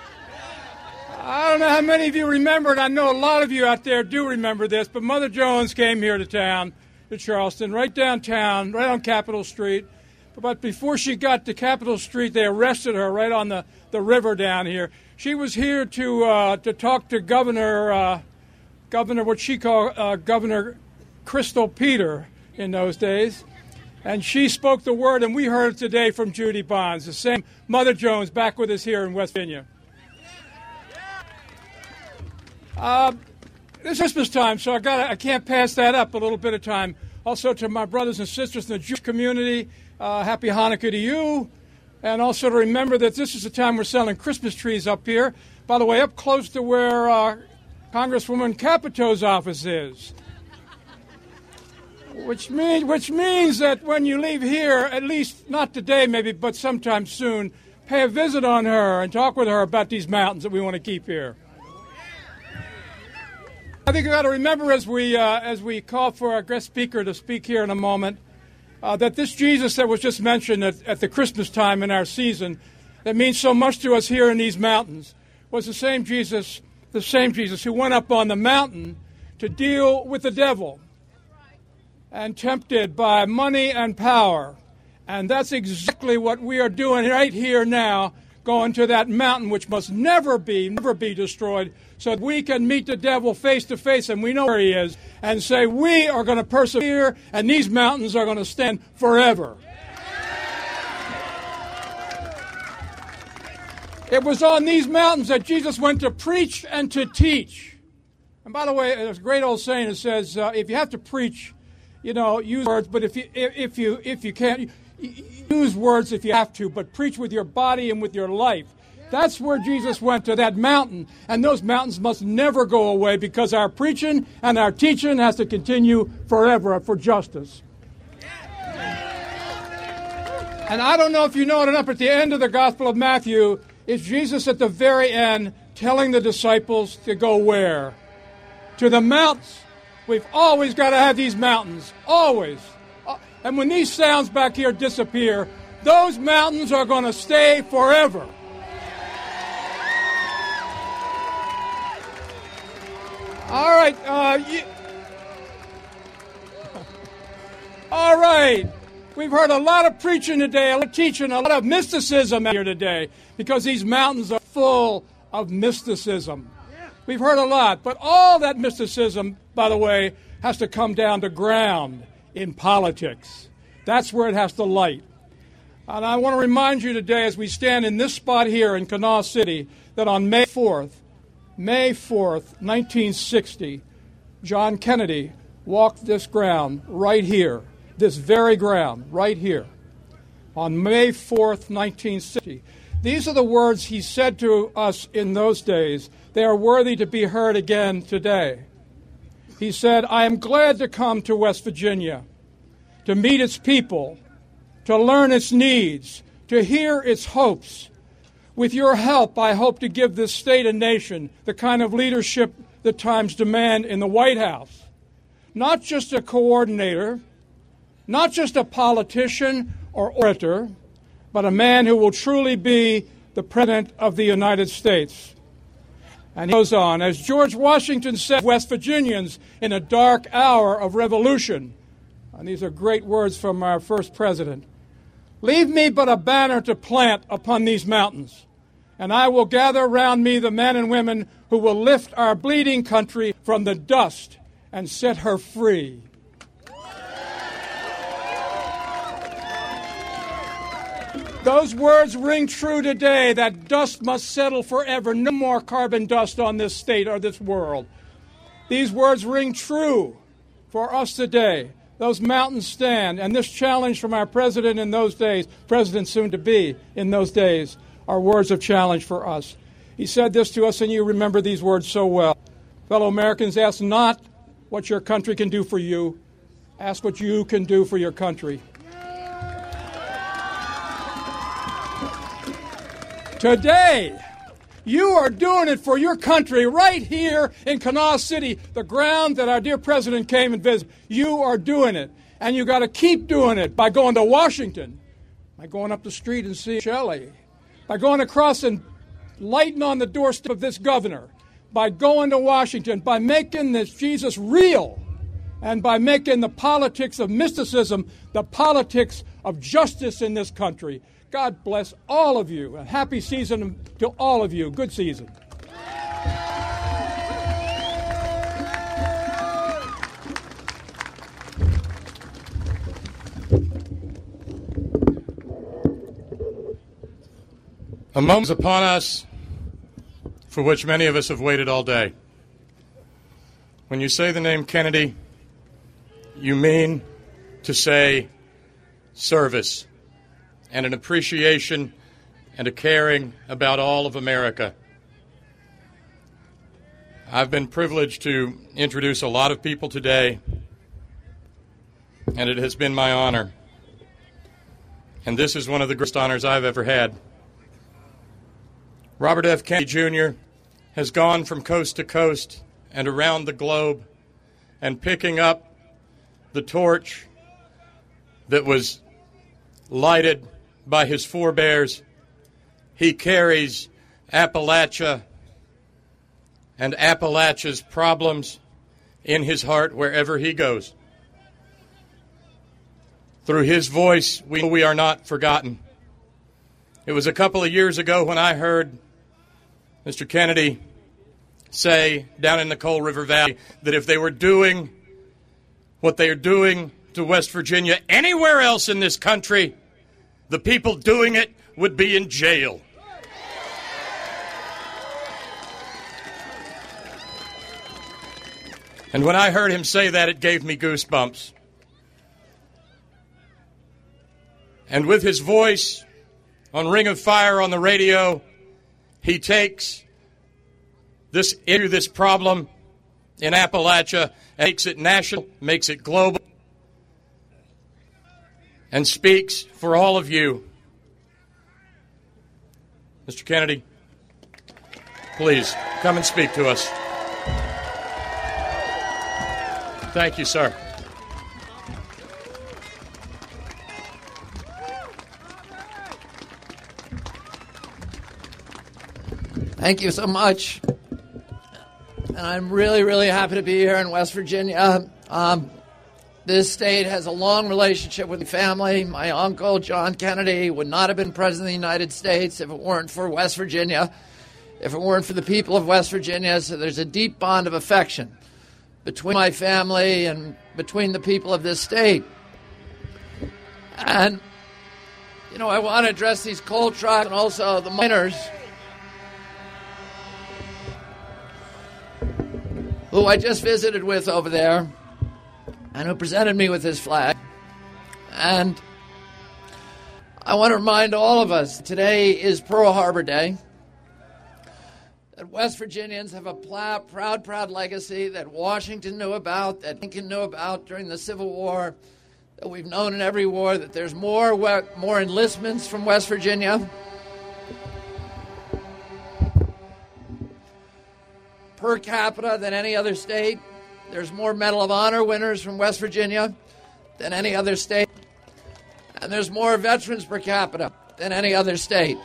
I don't know how many of you remember it. I know a lot of you out there do remember this. But Mother Jones came here to town, to Charleston, right downtown, right on Capitol Street. But before she got to Capitol Street, they arrested her right on the, the river down here. She was here to uh, to talk to Governor. Uh, Governor, what she called uh, Governor Crystal Peter in those days. And she spoke the word, and we heard it today from Judy Bonds, the same Mother Jones back with us here in West Virginia. Uh, it's Christmas time, so I got I can't pass that up a little bit of time. Also to my brothers and sisters in the Jewish community, uh, happy Hanukkah to you. And also to remember that this is the time we're selling Christmas trees up here. By the way, up close to where uh, Congresswoman Capito's office is. Which, mean, which means that when you leave here, at least not today maybe, but sometime soon, pay a visit on her and talk with her about these mountains that we want to keep here. I think we've got to remember as we, uh, as we call for our guest speaker to speak here in a moment, uh, that this Jesus that was just mentioned at, at the Christmas time in our season, that means so much to us here in these mountains, was the same Jesus, the same Jesus who went up on the mountain to deal with the devil and tempted by money and power. And that's exactly what we are doing right here now, going to that mountain which must never be, never be destroyed, so that we can meet the devil face to face, and we know where he is, and say we are going to persevere, and these mountains are going to stand forever. It was on these mountains that Jesus went to preach and to teach. And by the way, there's a great old saying that says, uh, if you have to preach, you know, use words, but if you if you if you can't, use words if you have to, but preach with your body and with your life. That's where Jesus went, to that mountain, and those mountains must never go away, because our preaching and our teaching has to continue forever for justice. And I don't know if you know it enough, but at the end of the Gospel of Matthew is Jesus at the very end telling the disciples to go where? To the mountains. We've always got to have these mountains, always. And when these sounds back here disappear, those mountains are going to stay forever. All right. Uh, you... All right. We've heard a lot of preaching today, a lot of teaching, a lot of mysticism here today, because these mountains are full of mysticism. We've heard a lot, but all that mysticism, by the way, has to come down to ground in politics. That's where it has to light. And I want to remind you today, as we stand in this spot here in Kanawha City, that on May fourth, May fourth, nineteen sixty, John Kennedy walked this ground right here, this very ground right here, on May fourth, nineteen sixty. These are the words he said to us in those days. They are worthy to be heard again today. He said, I am glad to come to West Virginia, to meet its people, to learn its needs, to hear its hopes. With your help, I hope to give this state and nation the kind of leadership the times demand in the White House. Not just a coordinator, not just a politician or orator, but a man who will truly be the President of the United States. And he goes on, as George Washington said, West Virginians in a dark hour of revolution, and these are great words from our first president, leave me but a banner to plant upon these mountains, and I will gather round me the men and women who will lift our bleeding country from the dust and set her free. Those words ring true today, that dust must settle forever. No more carbon dust on this state or this world. These words ring true for us today. Those mountains stand, and this challenge from our president in those days, president soon to be in those days, are words of challenge for us. He said this to us, and you remember these words so well. Fellow Americans, ask not what your country can do for you. Ask what you can do for your country. Today, you are doing it for your country right here in Kanawha City, the ground that our dear president came and visited. You are doing it, and you got to keep doing it by going to Washington, by going up the street and seeing Shelley, by going across and lighting on the doorstep of this governor, by going to Washington, by making this Jesus real, and by making the politics of mysticism the politics of justice in this country. God bless all of you. A happy season to all of you. Good season. A moment is upon us for which many of us have waited all day. When you say the name Kennedy, you mean to say service and an appreciation and a caring about all of America. I've been privileged to introduce a lot of people today, and it has been my honor. And this is one of the greatest honors I've ever had. Robert F. Kennedy Junior has gone from coast to coast and around the globe and picking up the torch that was lighted by his forebears. He carries Appalachia and Appalachia's problems in his heart wherever he goes. Through his voice, we know we are not forgotten. It was a couple of years ago when I heard Mister Kennedy say down in the Coal River Valley that if they were doing what they are doing to West Virginia anywhere else in this country, the people doing it would be in jail. And when I heard him say that, it gave me goosebumps. And with his voice on Ring of Fire on the radio, he takes this issue, this problem in Appalachia, and makes it national, makes it global, and speaks for all of you. Mister Kennedy, please come and speak to us. Thank you, sir. Thank you so much. And I'm really, really happy to be here in West Virginia. Um, this state has a long relationship with the family. My uncle, John Kennedy, would not have been president of the United States if it weren't for West Virginia, if it weren't for the people of West Virginia. So there's a deep bond of affection between my family and between the people of this state. And, you know, I want to address these coal trucks and also the miners who I just visited with over there and who presented me with his flag. And I want to remind all of us, today is Pearl Harbor Day, that West Virginians have a pl- proud, proud legacy that Washington knew about, that Lincoln knew about during the Civil War, that we've known in every war, that there's more, more enlistments from West Virginia per capita than any other state. There's more Medal of Honor winners from West Virginia than any other state. And there's more veterans per capita than any other state.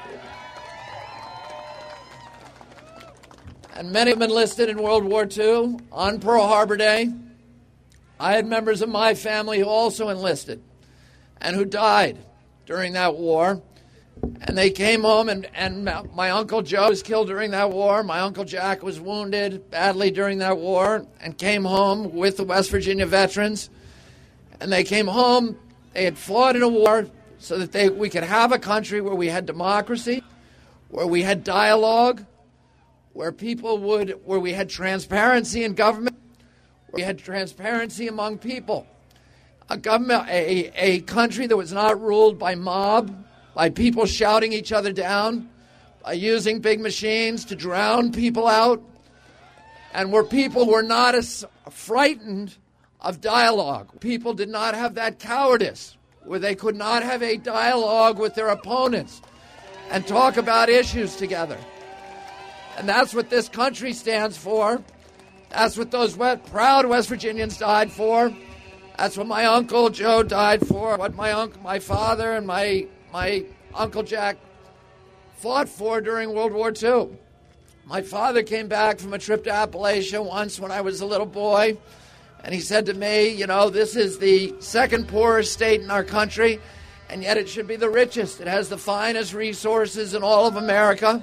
And many of them enlisted in World War Two on Pearl Harbor Day. I had members of my family who also enlisted and who died during that war. And they came home, and, and my Uncle Joe was killed during that war. My Uncle Jack was wounded badly during that war and came home with the West Virginia veterans. And they came home, they had fought in a war so that they, we could have a country where we had democracy, where we had dialogue, where people would, where we had transparency in government, where we had transparency among people. A government, a, a country that was not ruled by mob, by people shouting each other down, by using big machines to drown people out, and where people were not as frightened of dialogue. People did not have that cowardice, where they could not have a dialogue with their opponents and talk about issues together. And that's what this country stands for. That's what those proud West Virginians died for. That's what my Uncle Joe died for, what my uncle, my father and my my Uncle Jack fought for during World War Two. My father came back from a trip to Appalachia once when I was a little boy, and he said to me, you know, this is the second poorest state in our country, and yet it should be the richest. It has the finest resources in all of America.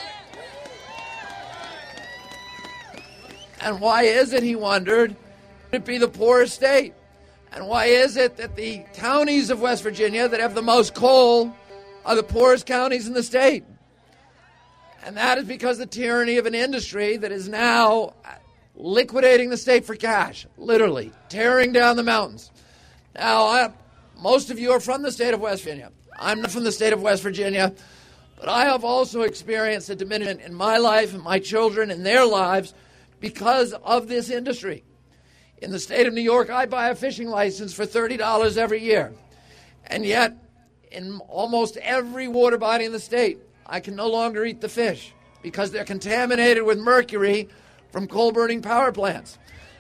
And why is it, he wondered, it be the poorest state? And why is it that the counties of West Virginia that have the most coal are the poorest counties in the state? And that is because of the tyranny of an industry that is now liquidating the state for cash, literally tearing down the mountains. Now, I, most of you are from the state of West Virginia. I'm not from the state of West Virginia, but I have also experienced a diminishment in my life and my children and their lives because of this industry. In the state of New York, I buy a fishing license for thirty dollars every year. And yet, in almost every water body in the state, I can no longer eat the fish because they're contaminated with mercury from coal-burning power plants.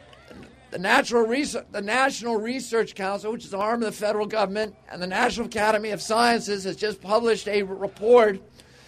The, Natural Research, the National Research Council, which is an arm of the federal government, and the National Academy of Sciences has just published a report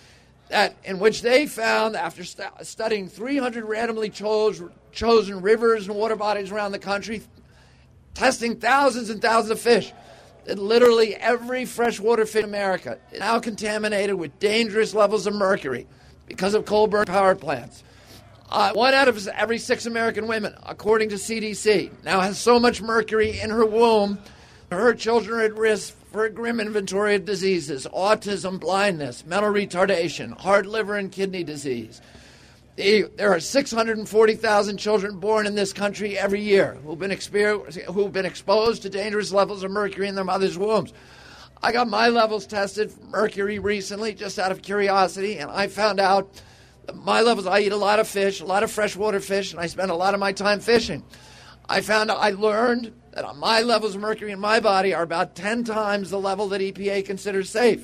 that in which they found, after st- studying three hundred randomly chose, chosen rivers and water bodies around the country, testing thousands and thousands of fish, that literally every freshwater fish in America is now contaminated with dangerous levels of mercury because of coal-burning power plants. Uh, one out of every six American women, according to C D C, now has so much mercury in her womb, her children are at risk for a grim inventory of diseases: autism, blindness, mental retardation, heart, liver, and kidney disease. The, there are six hundred forty thousand children born in this country every year who've been, exper- who've been exposed to dangerous levels of mercury in their mother's wombs. I got my levels tested for mercury recently, just out of curiosity, and I found out that my levels, I eat a lot of fish, a lot of freshwater fish, and I spend a lot of my time fishing. I found out, I learned that my levels of mercury in my body are about ten times the level that E P A considers safe.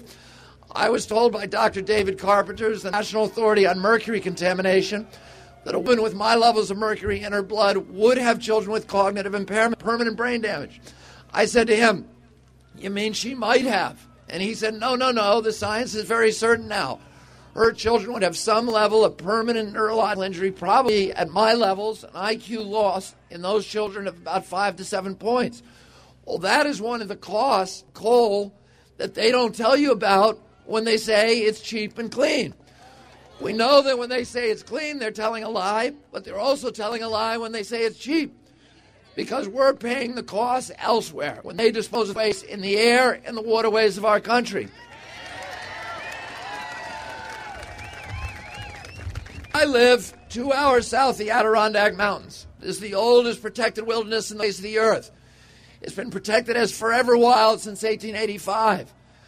I was told by Doctor David Carpenter, the National Authority on Mercury Contamination, that a woman with my levels of mercury in her blood would have children with cognitive impairment, permanent brain damage. I said to him, "You mean she might have?" And he said, no, no, no, the science is very certain now. Her children would have some level of permanent neurological injury, probably at my levels, an I Q loss in those children of about five to seven points. Well, that is one of the costs, coal, that they don't tell you about when they say it's cheap and clean. We know that when they say it's clean, they're telling a lie, but they're also telling a lie when they say it's cheap, because we're paying the costs elsewhere when they dispose of waste in the air and the waterways of our country. I live two hours south of the Adirondack Mountains. This is the oldest protected wilderness in the face of the earth. It's been protected as forever wild since eighteen eighty-five.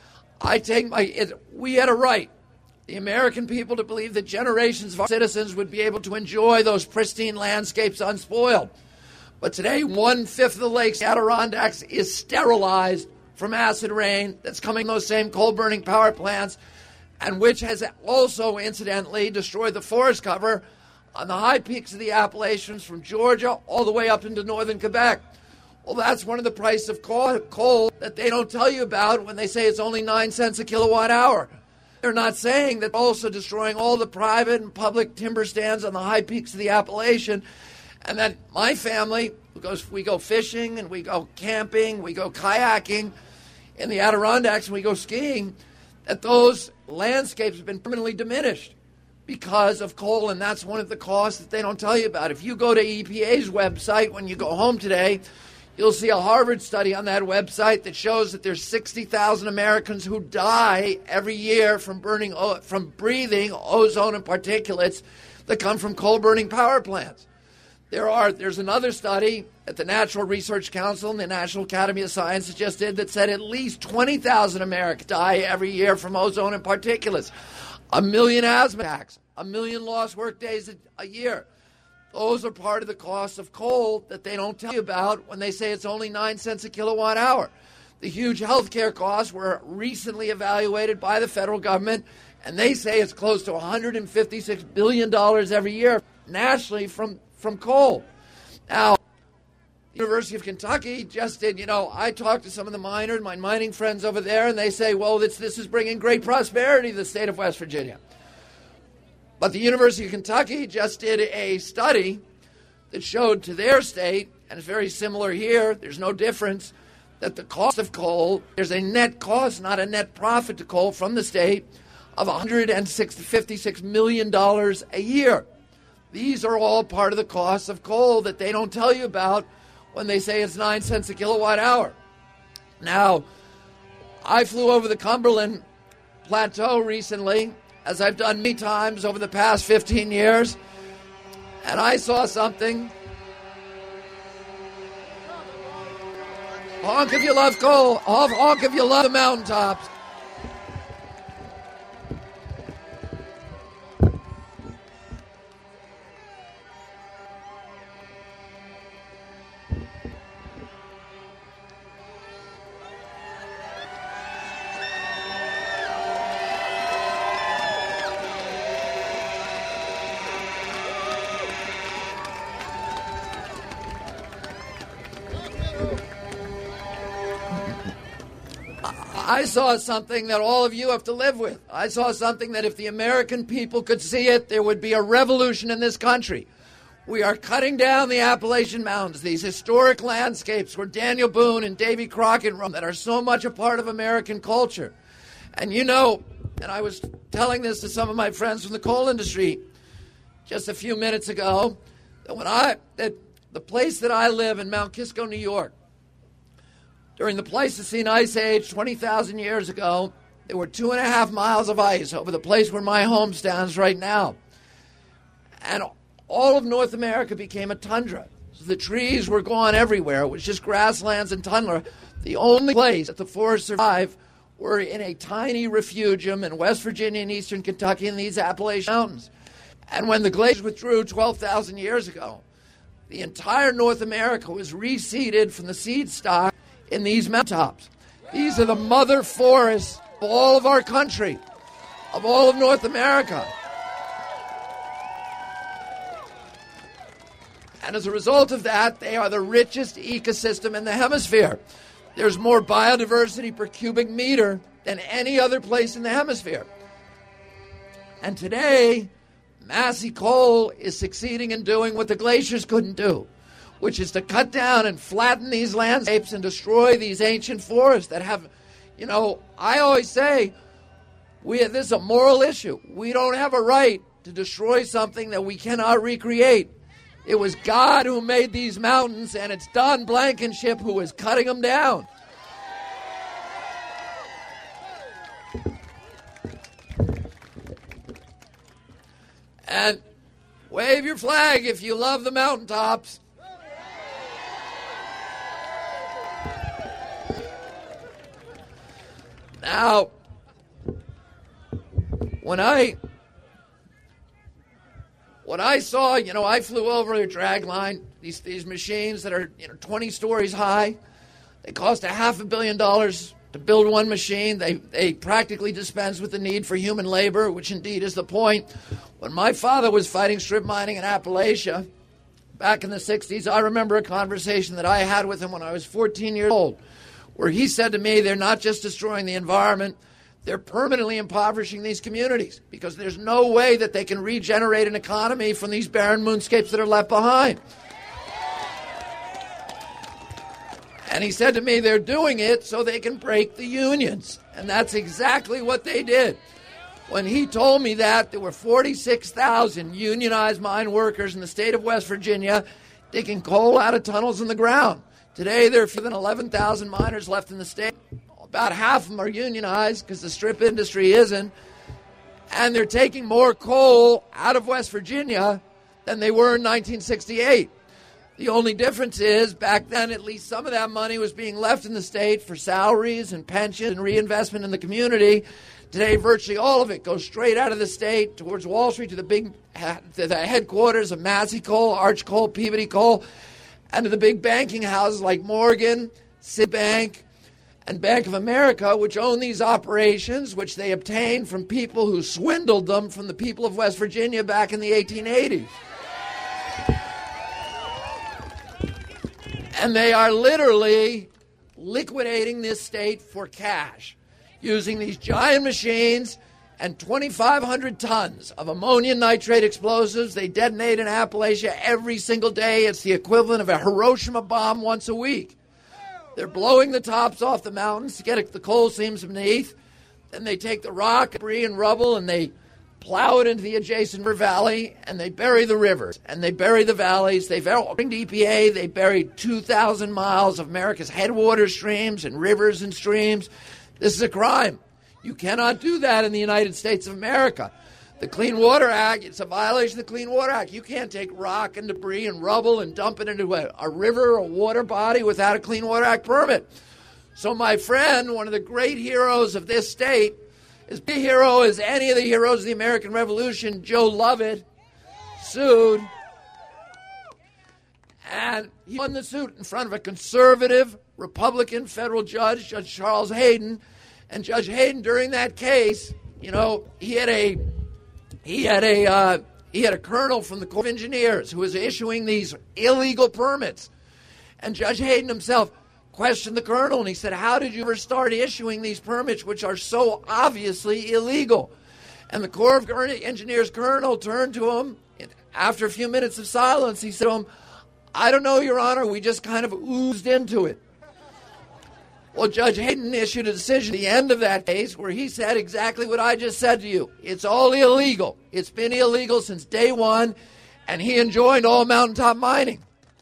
I take my, it, we had a right, the American people, to believe that generations of our citizens would be able to enjoy those pristine landscapes unspoiled. But today, one-fifth of the lake's Adirondacks is sterilized from acid rain that's coming from those same coal-burning power plants, and which has also, incidentally, destroyed the forest cover on the high peaks of the Appalachians from Georgia all the way up into northern Quebec. Well, that's one of the price of coal that they don't tell you about when they say it's only nine cents a kilowatt hour. They're not saying that they're also destroying all the private and public timber stands on the high peaks of the Appalachian, and that my family, goes, we go fishing and we go camping, we go kayaking in the Adirondacks and we go skiing, that those landscapes have been permanently diminished because of coal, and that's one of the costs that they don't tell you about. If you go to E P A's website when you go home today, you'll see a Harvard study on that website that shows that there's sixty thousand Americans who die every year from burning, from breathing ozone and particulates that come from coal-burning power plants. There are, there's another study that the Natural Research Council and the National Academy of Sciences just did that said at least twenty thousand Americans die every year from ozone and particulates. A million asthma attacks, a million lost work days a, a year. Those are part of the cost of coal that they don't tell you about when they say it's only nine cents a kilowatt hour. The huge health care costs were recently evaluated by the federal government, and they say it's close to one hundred fifty-six billion dollars every year nationally from, from coal. Now, the University of Kentucky just did, you know, I talked to some of the miners, my mining friends over there, and they say, well, this, this is bringing great prosperity to the state of West Virginia. But the University of Kentucky just did a study that showed to their state, and it's very similar here, there's no difference, that the cost of coal, there's a net cost, not a net profit to coal from the state, of one hundred fifty-six million dollars a year. These are all part of the costs of coal that they don't tell you about when they say it's nine cents a kilowatt hour. Now, I flew over the Cumberland Plateau recently, as I've done many times over the past fifteen years, and I saw something. Honk if you love coal. Honk, honk if you love the mountaintops. I saw something that all of you have to live with. I saw something that if the American people could see it, there would be a revolution in this country. We are cutting down the Appalachian Mountains, these historic landscapes where Daniel Boone and Davy Crockett roamed that are so much a part of American culture. And you know, and I was telling this to some of my friends from the coal industry just a few minutes ago, that when I, that the place that I live in Mount Kisco, New York, during the Pleistocene Ice Age twenty thousand years ago, there were two and a half miles of ice over the place where my home stands right now. And all of North America became a tundra. So the trees were gone everywhere. It was just grasslands and tundra. The only place that the forests survived were in a tiny refugium in West Virginia and eastern Kentucky in these Appalachian Mountains. And when the glaciers withdrew twelve thousand years ago, the entire North America was reseeded from the seed stock in these mountaintops. These are the mother forests of all of our country, of all of North America. And as a result of that, they are the richest ecosystem in the hemisphere. There's more biodiversity per cubic meter than any other place in the hemisphere. And today, Massey Coal is succeeding in doing what the glaciers couldn't do, which is to cut down and flatten these landscapes and destroy these ancient forests that have, you know, I always say, we this is a moral issue. We don't have a right to destroy something that we cannot recreate. It was God who made these mountains, and it's Don Blankenship who is cutting them down. And wave your flag if you love the mountaintops. Now, when I when I saw, you know, I flew over a drag line, these these machines that are, you know, twenty stories high. They cost a half a billion dollars to build one machine. They they practically dispense with the need for human labor, which indeed is the point. When my father was fighting strip mining in Appalachia back in the sixties, I remember a conversation that I had with him when I was fourteen years old, where he said to me, they're not just destroying the environment, they're permanently impoverishing these communities because there's no way that they can regenerate an economy from these barren moonscapes that are left behind. And he said to me, they're doing it so they can break the unions. And that's exactly what they did. When he told me that, there were forty-six thousand unionized mine workers in the state of West Virginia digging coal out of tunnels in the ground. Today, there are fewer than eleven thousand miners left in the state. About half of them are unionized because the strip industry isn't. And they're taking more coal out of West Virginia than they were in nineteen sixty-eight. The only difference is, back then, at least some of that money was being left in the state for salaries and pensions and reinvestment in the community. Today, virtually all of it goes straight out of the state towards Wall Street to the big to the headquarters of Massey Coal, Arch Coal, Peabody Coal, and to the big banking houses like Morgan, Citibank, and Bank of America, which own these operations, which they obtained from people who swindled them from the people of West Virginia back in the eighteen eighties. And they are literally liquidating this state for cash, using these giant machines and twenty-five hundred tons of ammonium nitrate explosives. They detonate in Appalachia every single day. It's the equivalent of a Hiroshima bomb once a week. They're blowing the tops off the mountains to get the coal seams beneath. Then they take the rock, debris, and rubble, and they plow it into the adjacent river valley, and they bury the rivers, and they bury the valleys. They've, according to E P A, they buried two thousand miles of America's headwater streams and rivers and streams. This is a crime. You cannot do that in the United States of America. The Clean Water Act, it's a violation of the Clean Water Act. You can't take rock and debris and rubble and dump it into a, a river or a water body without a Clean Water Act permit. So my friend, one of the great heroes of this state, as big a hero as any of the heroes of the American Revolution, Joe Lovett, sued. And he won the suit in front of a conservative Republican federal judge, Judge Charles Hayden. And Judge Hayden, during that case, you know, he had a he had a uh, he had a colonel from the Corps of Engineers who was issuing these illegal permits. And Judge Hayden himself questioned the colonel, and he said, "How did you ever start issuing these permits, which are so obviously illegal?" And the Corps of Engineers colonel turned to him after a few minutes of silence. He said to him, "I don't know, Your Honor. We just kind of oozed into it." Well, Judge Hayden issued a decision at the end of that case where he said exactly what I just said to you. It's all illegal. It's been illegal since day one, and he enjoined all mountaintop mining.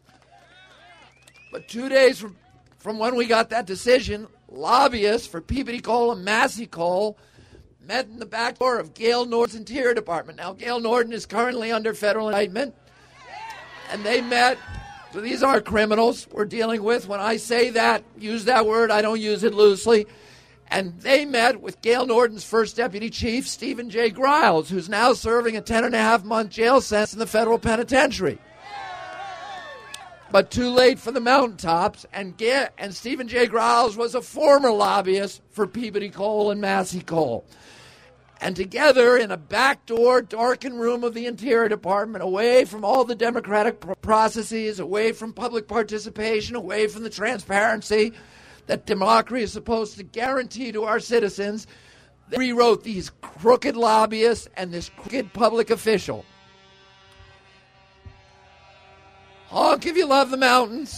But two days from, from when we got that decision, lobbyists for Peabody Coal and Massey Coal met in the back door of Gail Norton's Interior Department. Now, Gail Norton is currently under federal indictment, and they met. So these are criminals we're dealing with. When I say that, use that word, I don't use it loosely. And they met with Gail Norton's first deputy chief, Stephen J. Griles, who's now serving a ten and a half month jail sentence in the federal penitentiary. But too late for the mountaintops, and, Ga- and Stephen J. Griles was a former lobbyist for Peabody Coal and Massey Coal. And together in a backdoor, darkened room of the Interior Department, away from all the democratic pr- processes, away from public participation, away from the transparency that democracy is supposed to guarantee to our citizens, they rewrote these crooked lobbyists and this crooked public official. Honk if you love the mountains.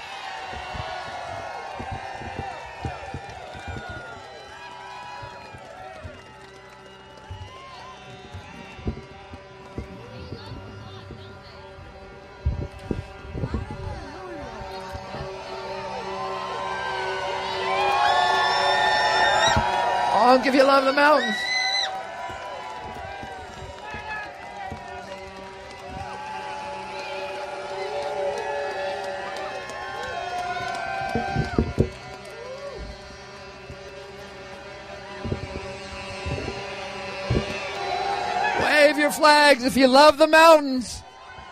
Honk if you love the mountains. Wave your flags if you love the mountains.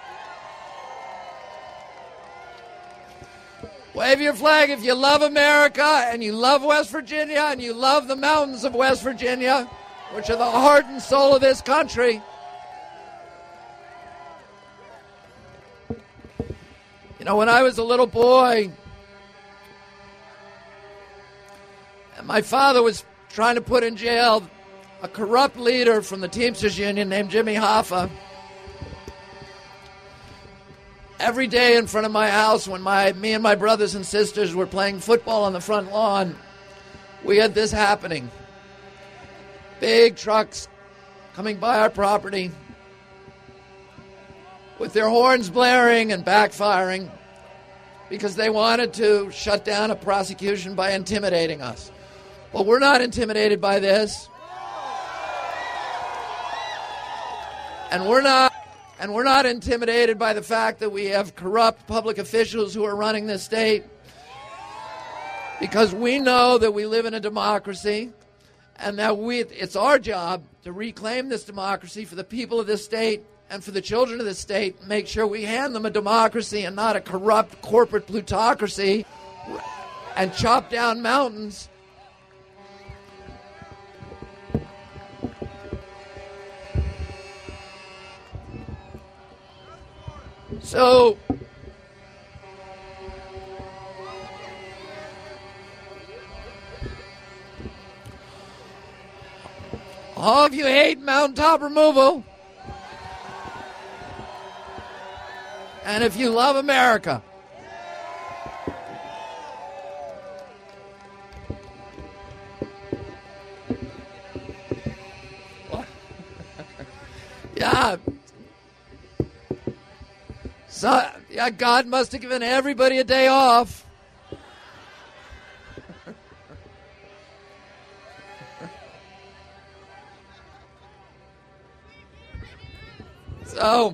Wave your flag if you love America and you love West Virginia and you love the mountains of West Virginia, which are the heart and soul of this country. You know, when I was a little boy, and my father was trying to put in jail a corrupt leader from the Teamsters Union named Jimmy Hoffa. Every day in front of my house when my me and my brothers and sisters were playing football on the front lawn, we had this happening. Big trucks coming by our property with their horns blaring and backfiring because they wanted to shut down a prosecution by intimidating us. Well, we're not intimidated by this. And we're not And we're not intimidated by the fact that we have corrupt public officials who are running this state, because we know that we live in a democracy and that we it's our job to reclaim this democracy for the people of this state and for the children of this state, make sure we hand them a democracy and not a corrupt corporate plutocracy and chop down mountains. So, all of you hate mountaintop removal, and if you love America, yeah. So, yeah, God must have given everybody a day off. So,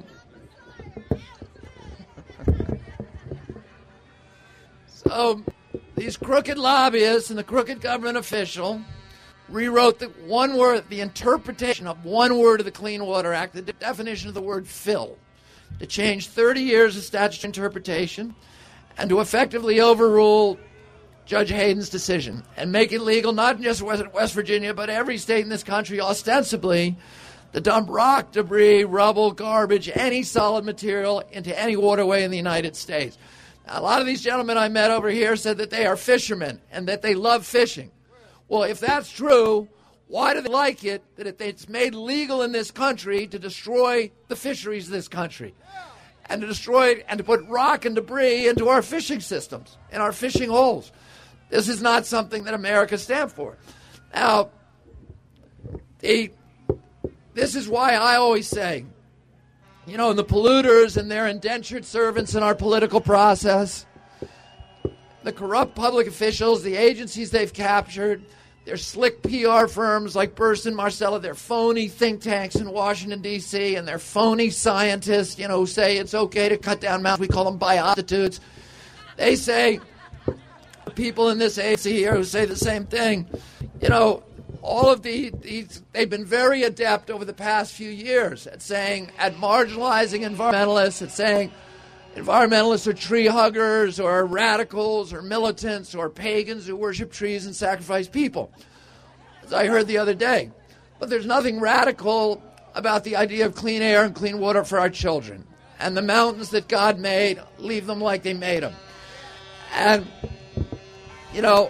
so these crooked lobbyists and the crooked government official rewrote the one word, the interpretation of one word of the Clean Water Act, the definition of the word fill, to change thirty years of statutory interpretation and to effectively overrule Judge Hayden's decision and make it legal, not just West Virginia, but every state in this country, ostensibly, to dump rock, debris, rubble, garbage, any solid material into any waterway in the United States. Now, a lot of these gentlemen I met over here said that they are fishermen and that they love fishing. Well, if that's true, why do they like it that it's made legal in this country to destroy the fisheries of this country and to destroy and to put rock and debris into our fishing systems and our fishing holes? This is not something that America stands for. Now, the, this is why I always say, you know, the polluters and their indentured servants in our political process, the corrupt public officials, the agencies they've captured, their slick P R firms like Burson Marsteller, their phony think tanks in Washington, D C, and their phony scientists, you know, who say it's okay to cut down mountains. We call them biostitutes. They say, people in this agency here who say the same thing, you know, all of the, these, they've been very adept over the past few years at saying, at marginalizing environmentalists, at saying environmentalists are tree huggers or radicals or militants or pagans who worship trees and sacrifice people, as I heard the other day. But there's nothing radical about the idea of clean air and clean water for our children. And the mountains that God made, leave them like they made them. And, you know,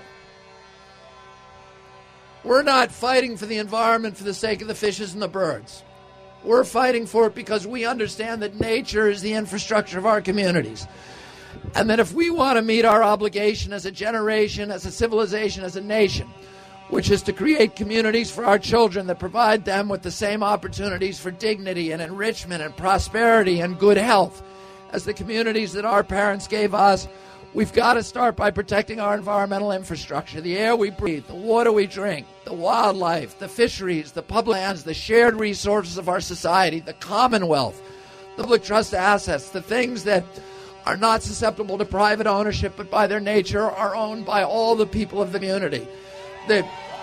we're not fighting for the environment for the sake of the fishes and the birds. We're fighting for it because we understand that nature is the infrastructure of our communities. And that if we want to meet our obligation as a generation, as a civilization, as a nation, which is to create communities for our children that provide them with the same opportunities for dignity and enrichment and prosperity and good health as the communities that our parents gave us, we've got to start by protecting our environmental infrastructure, the air we breathe, the water we drink, the wildlife, the fisheries, the public lands, the shared resources of our society, the commonwealth, the public trust assets, the things that are not susceptible to private ownership but by their nature are owned by all the people of the community. The,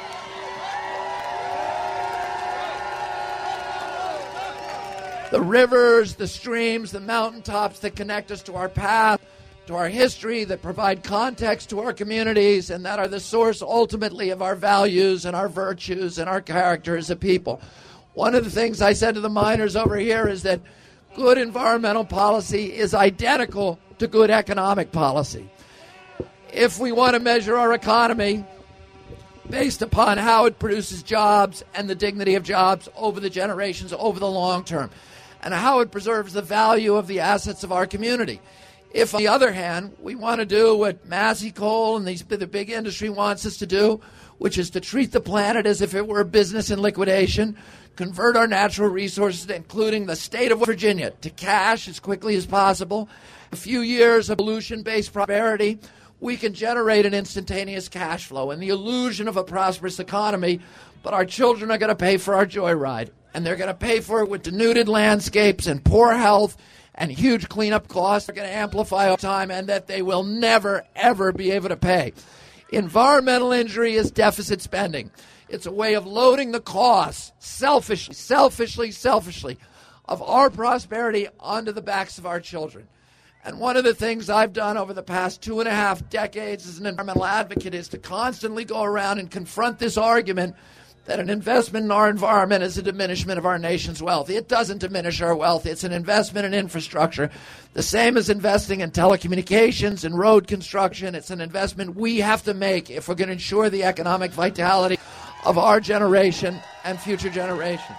the rivers, the streams, the mountaintops that connect us to our path, to our history, that provide context to our communities, and that are the source ultimately of our values and our virtues and our character as a people. One of the things I said to the miners over here is that good environmental policy is identical to good economic policy. If we want to measure our economy based upon how it produces jobs and the dignity of jobs over the generations, over the long term, and how it preserves the value of the assets of our community. If, on the other hand, we want to do what Massey Coal and these, the big industry wants us to do, which is to treat the planet as if it were a business in liquidation, convert our natural resources, including the state of Virginia, to cash as quickly as possible, a few years of pollution-based prosperity, we can generate an instantaneous cash flow and the illusion of a prosperous economy, but our children are going to pay for our joyride, and they're going to pay for it with denuded landscapes and poor health and huge cleanup costs are going to amplify over time, and that they will never, ever be able to pay. Environmental injury is deficit spending. It's a way of loading the costs selfishly, selfishly, selfishly of our prosperity onto the backs of our children. And one of the things I've done over the past two and a half decades as an environmental advocate is to constantly go around and confront this argument that an investment in our environment is a diminishment of our nation's wealth. It doesn't diminish our wealth. It's an investment in infrastructure. The same as investing in telecommunications and road construction. It's an investment we have to make if we're going to ensure the economic vitality of our generation and future generations.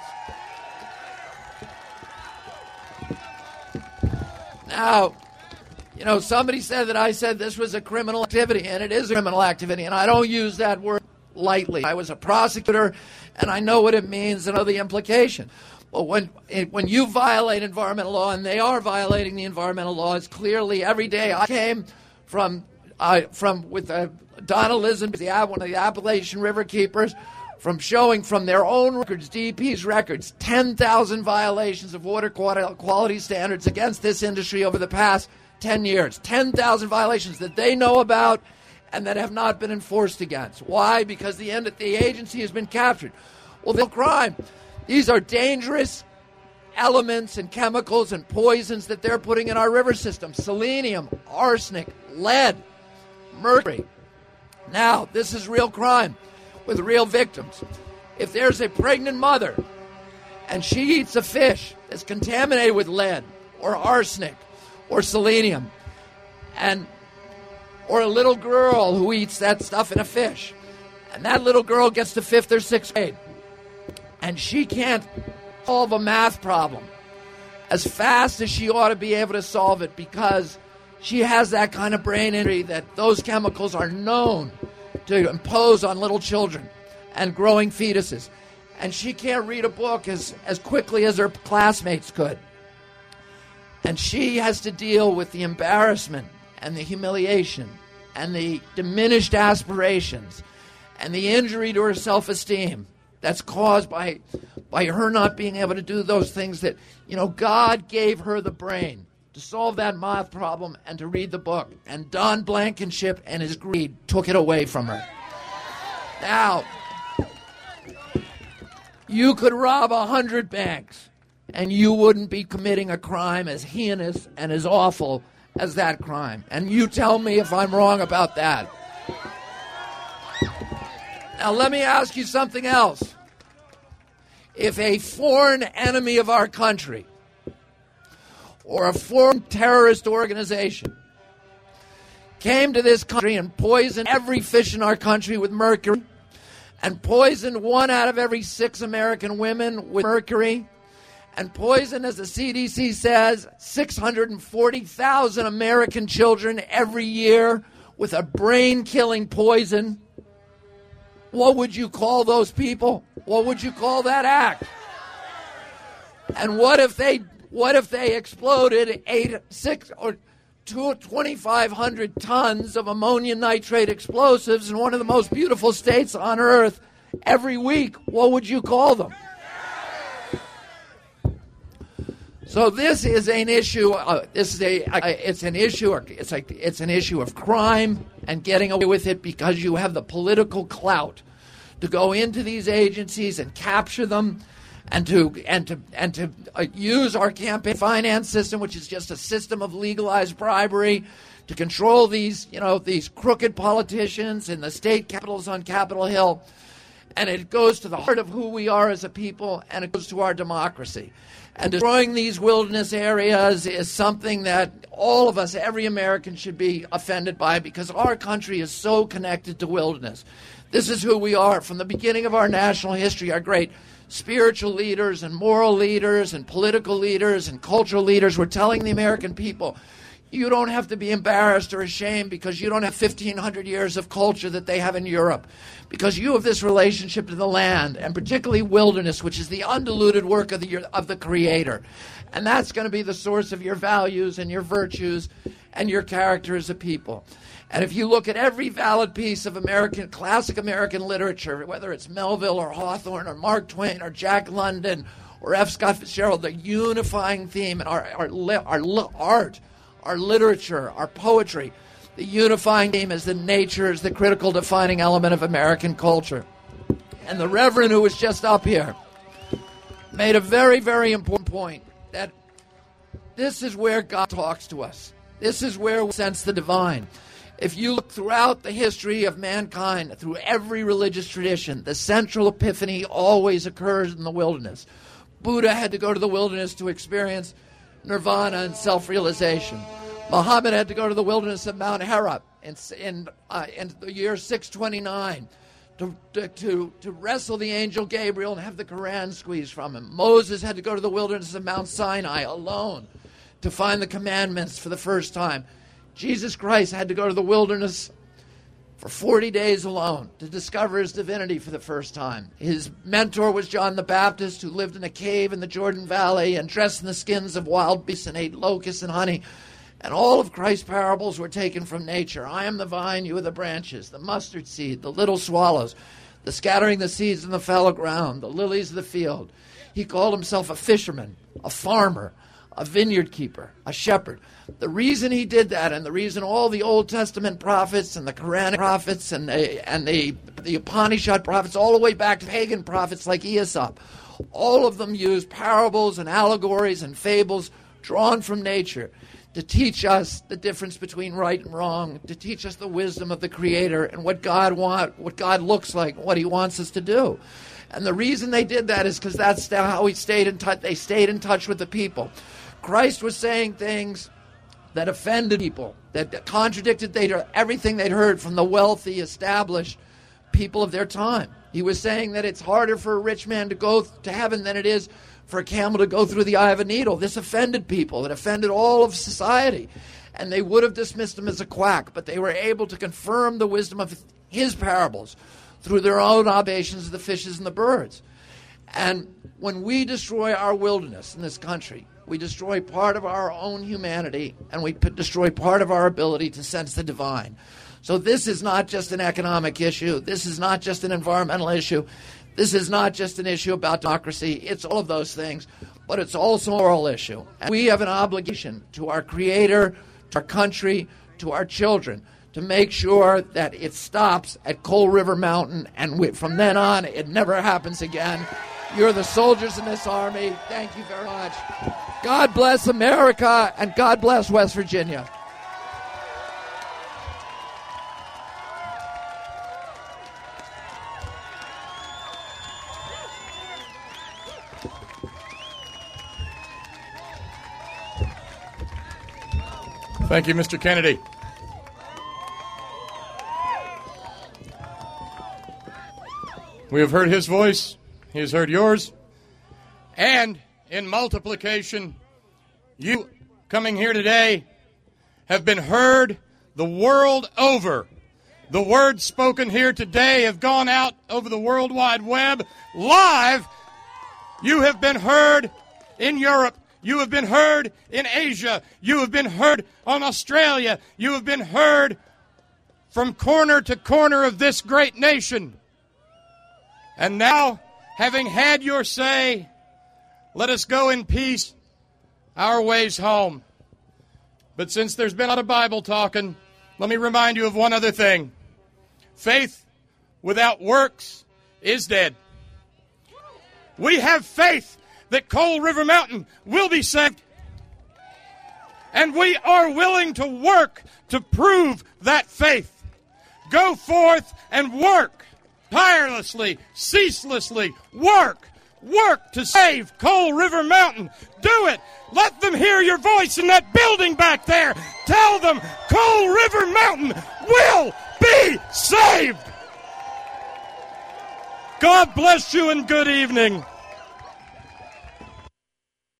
Now, you know, somebody said that I said this was a criminal activity, and it is a criminal activity, and I don't use that word lightly. I was a prosecutor, and I know what it means and know the implication. But when when you violate environmental law, and they are violating the environmental laws clearly every day. I came from uh, from with uh, Donna Lizen, the one of the Appalachian River Keepers, from showing from their own records, D E P's records, ten thousand violations of water quality standards against this industry over the past ten years. ten thousand violations that they know about and that have not been enforced against. Why? Because the, end, the agency has been captured. Well, the crime. These are dangerous elements and chemicals and poisons that they're putting in our river system. Selenium, arsenic, lead, mercury. Now, this is real crime with real victims. If there's a pregnant mother and she eats a fish that's contaminated with lead or arsenic or selenium, and or a little girl who eats that stuff in a fish, and that little girl gets to fifth or sixth grade, and she can't solve a math problem as fast as she ought to be able to solve it because she has that kind of brain injury that those chemicals are known to impose on little children and growing fetuses. And she can't read a book as, as quickly as her classmates could. And she has to deal with the embarrassment and the humiliation and the diminished aspirations and the injury to her self-esteem that's caused by, by her not being able to do those things that, you know, God gave her the brain to solve that math problem and to read the book. And Don Blankenship and his greed took it away from her. Now, you could rob a hundred banks and you wouldn't be committing a crime as heinous and as awful as that crime. And you tell me if I'm wrong about that. Now, let me ask you something else. If a foreign enemy of our country or a foreign terrorist organization came to this country and poisoned every fish in our country with mercury and poisoned one out of every six American women with mercury and poisoned, as the C D C says, six hundred forty thousand American children every year with a brain-killing poison, what would you call those people? What would you call that act? And what if they what if they exploded eight, six, or two, twenty-five hundred tons of ammonium nitrate explosives in one of the most beautiful states on earth every week? What would you call them? So this is an issue. Uh, this is a. a it's an issue. It's like it's an issue of crime and getting away with it because you have the political clout to go into these agencies and capture them, and to and to and to uh, use our campaign finance system, which is just a system of legalized bribery, to control these, you know, these crooked politicians in the state capitals on Capitol Hill. And it goes to the heart of who we are as a people, and it goes to our democracy. And destroying these wilderness areas is something that all of us, every American, should be offended by because our country is so connected to wilderness. This is who we are. From the beginning of our national history, our great spiritual leaders and moral leaders and political leaders and cultural leaders were telling the American people, you don't have to be embarrassed or ashamed because you don't have fifteen hundred years of culture that they have in Europe. Because you have this relationship to the land, and particularly wilderness, which is the undiluted work of the, of the Creator. And that's going to be the source of your values and your virtues and your character as a people. And if you look at every valid piece of American, classic American literature, whether it's Melville or Hawthorne or Mark Twain or Jack London or F. Scott Fitzgerald, the unifying theme in our, our, our, our art, our literature, our poetry, the unifying theme is the nature, is the critical defining element of American culture. And the Reverend who was just up here made a very, very important point that this is where God talks to us. This is where we sense the divine. If you look throughout the history of mankind, through every religious tradition, the central epiphany always occurs in the wilderness. Buddha had to go to the wilderness to experience nirvana and self-realization. Muhammad had to go to the wilderness of Mount Hera in, in, uh, in the year six twenty-nine to, to, to wrestle the angel Gabriel and have the Quran squeezed from him. Moses had to go to the wilderness of Mount Sinai alone to find the commandments for the first time. Jesus Christ had to go to the wilderness for forty days alone to discover his divinity for the first time. His mentor was John the Baptist, who lived in a cave in the Jordan Valley and dressed in the skins of wild beasts and ate locusts and honey. And all of Christ's parables were taken from nature. I am the vine, you are the branches, the mustard seed, the little swallows. the scattering the seeds in the fallow ground, the lilies of the field. He called himself a fisherman, a farmer, a vineyard keeper, a shepherd. The reason he did that, and the reason all the Old Testament prophets and the Quranic prophets and the, and the, the Upanishad prophets, all the way back to pagan prophets like Aesop, all of them use parables and allegories and fables drawn from nature to teach us the difference between right and wrong, to teach us the wisdom of the Creator and what God want, what God looks like, what He wants us to do. And the reason they did that is because that's how he stayed in touch. They stayed in touch with the people. Christ was saying things that offended people, that contradicted they, everything they'd heard from the wealthy, established people of their time. He was saying that it's harder for a rich man to go to heaven than it is for a camel to go through the eye of a needle. This offended people. It offended all of society. And they would have dismissed him as a quack, but they were able to confirm the wisdom of his parables through their own observations of the fishes and the birds. And when we destroy our wilderness in this country, we destroy part of our own humanity, and we p- destroy part of our ability to sense the divine. So this is not just an economic issue. This is not just an environmental issue. This is not just an issue about democracy. It's all of those things, but it's also a moral issue. And we have an obligation to our Creator, to our country, to our children, to make sure that it stops at Coal River Mountain, and we, from then on, it never happens again. You're the soldiers in this army. Thank you very much. God bless America, and God bless West Virginia. Thank you, Mister Kennedy. We have heard his voice. He has heard yours. And in multiplication, you coming here today have been heard the world over. The words spoken here today have gone out over the World Wide Web live. You have been heard in Europe. You have been heard in Asia. You have been heard on Australia. You have been heard from corner to corner of this great nation. And now, having had your say, let us go in peace our ways home. But since there's been a lot of Bible talking, let me remind you of one other thing. Faith without works is dead. We have faith that Coal River Mountain will be saved. And we are willing to work to prove that faith. Go forth and work. Tirelessly, ceaselessly, work. Work to save Coal River Mountain. Do it. Let them hear your voice in that building back there. Tell them Coal River Mountain will be saved. God bless you and good evening.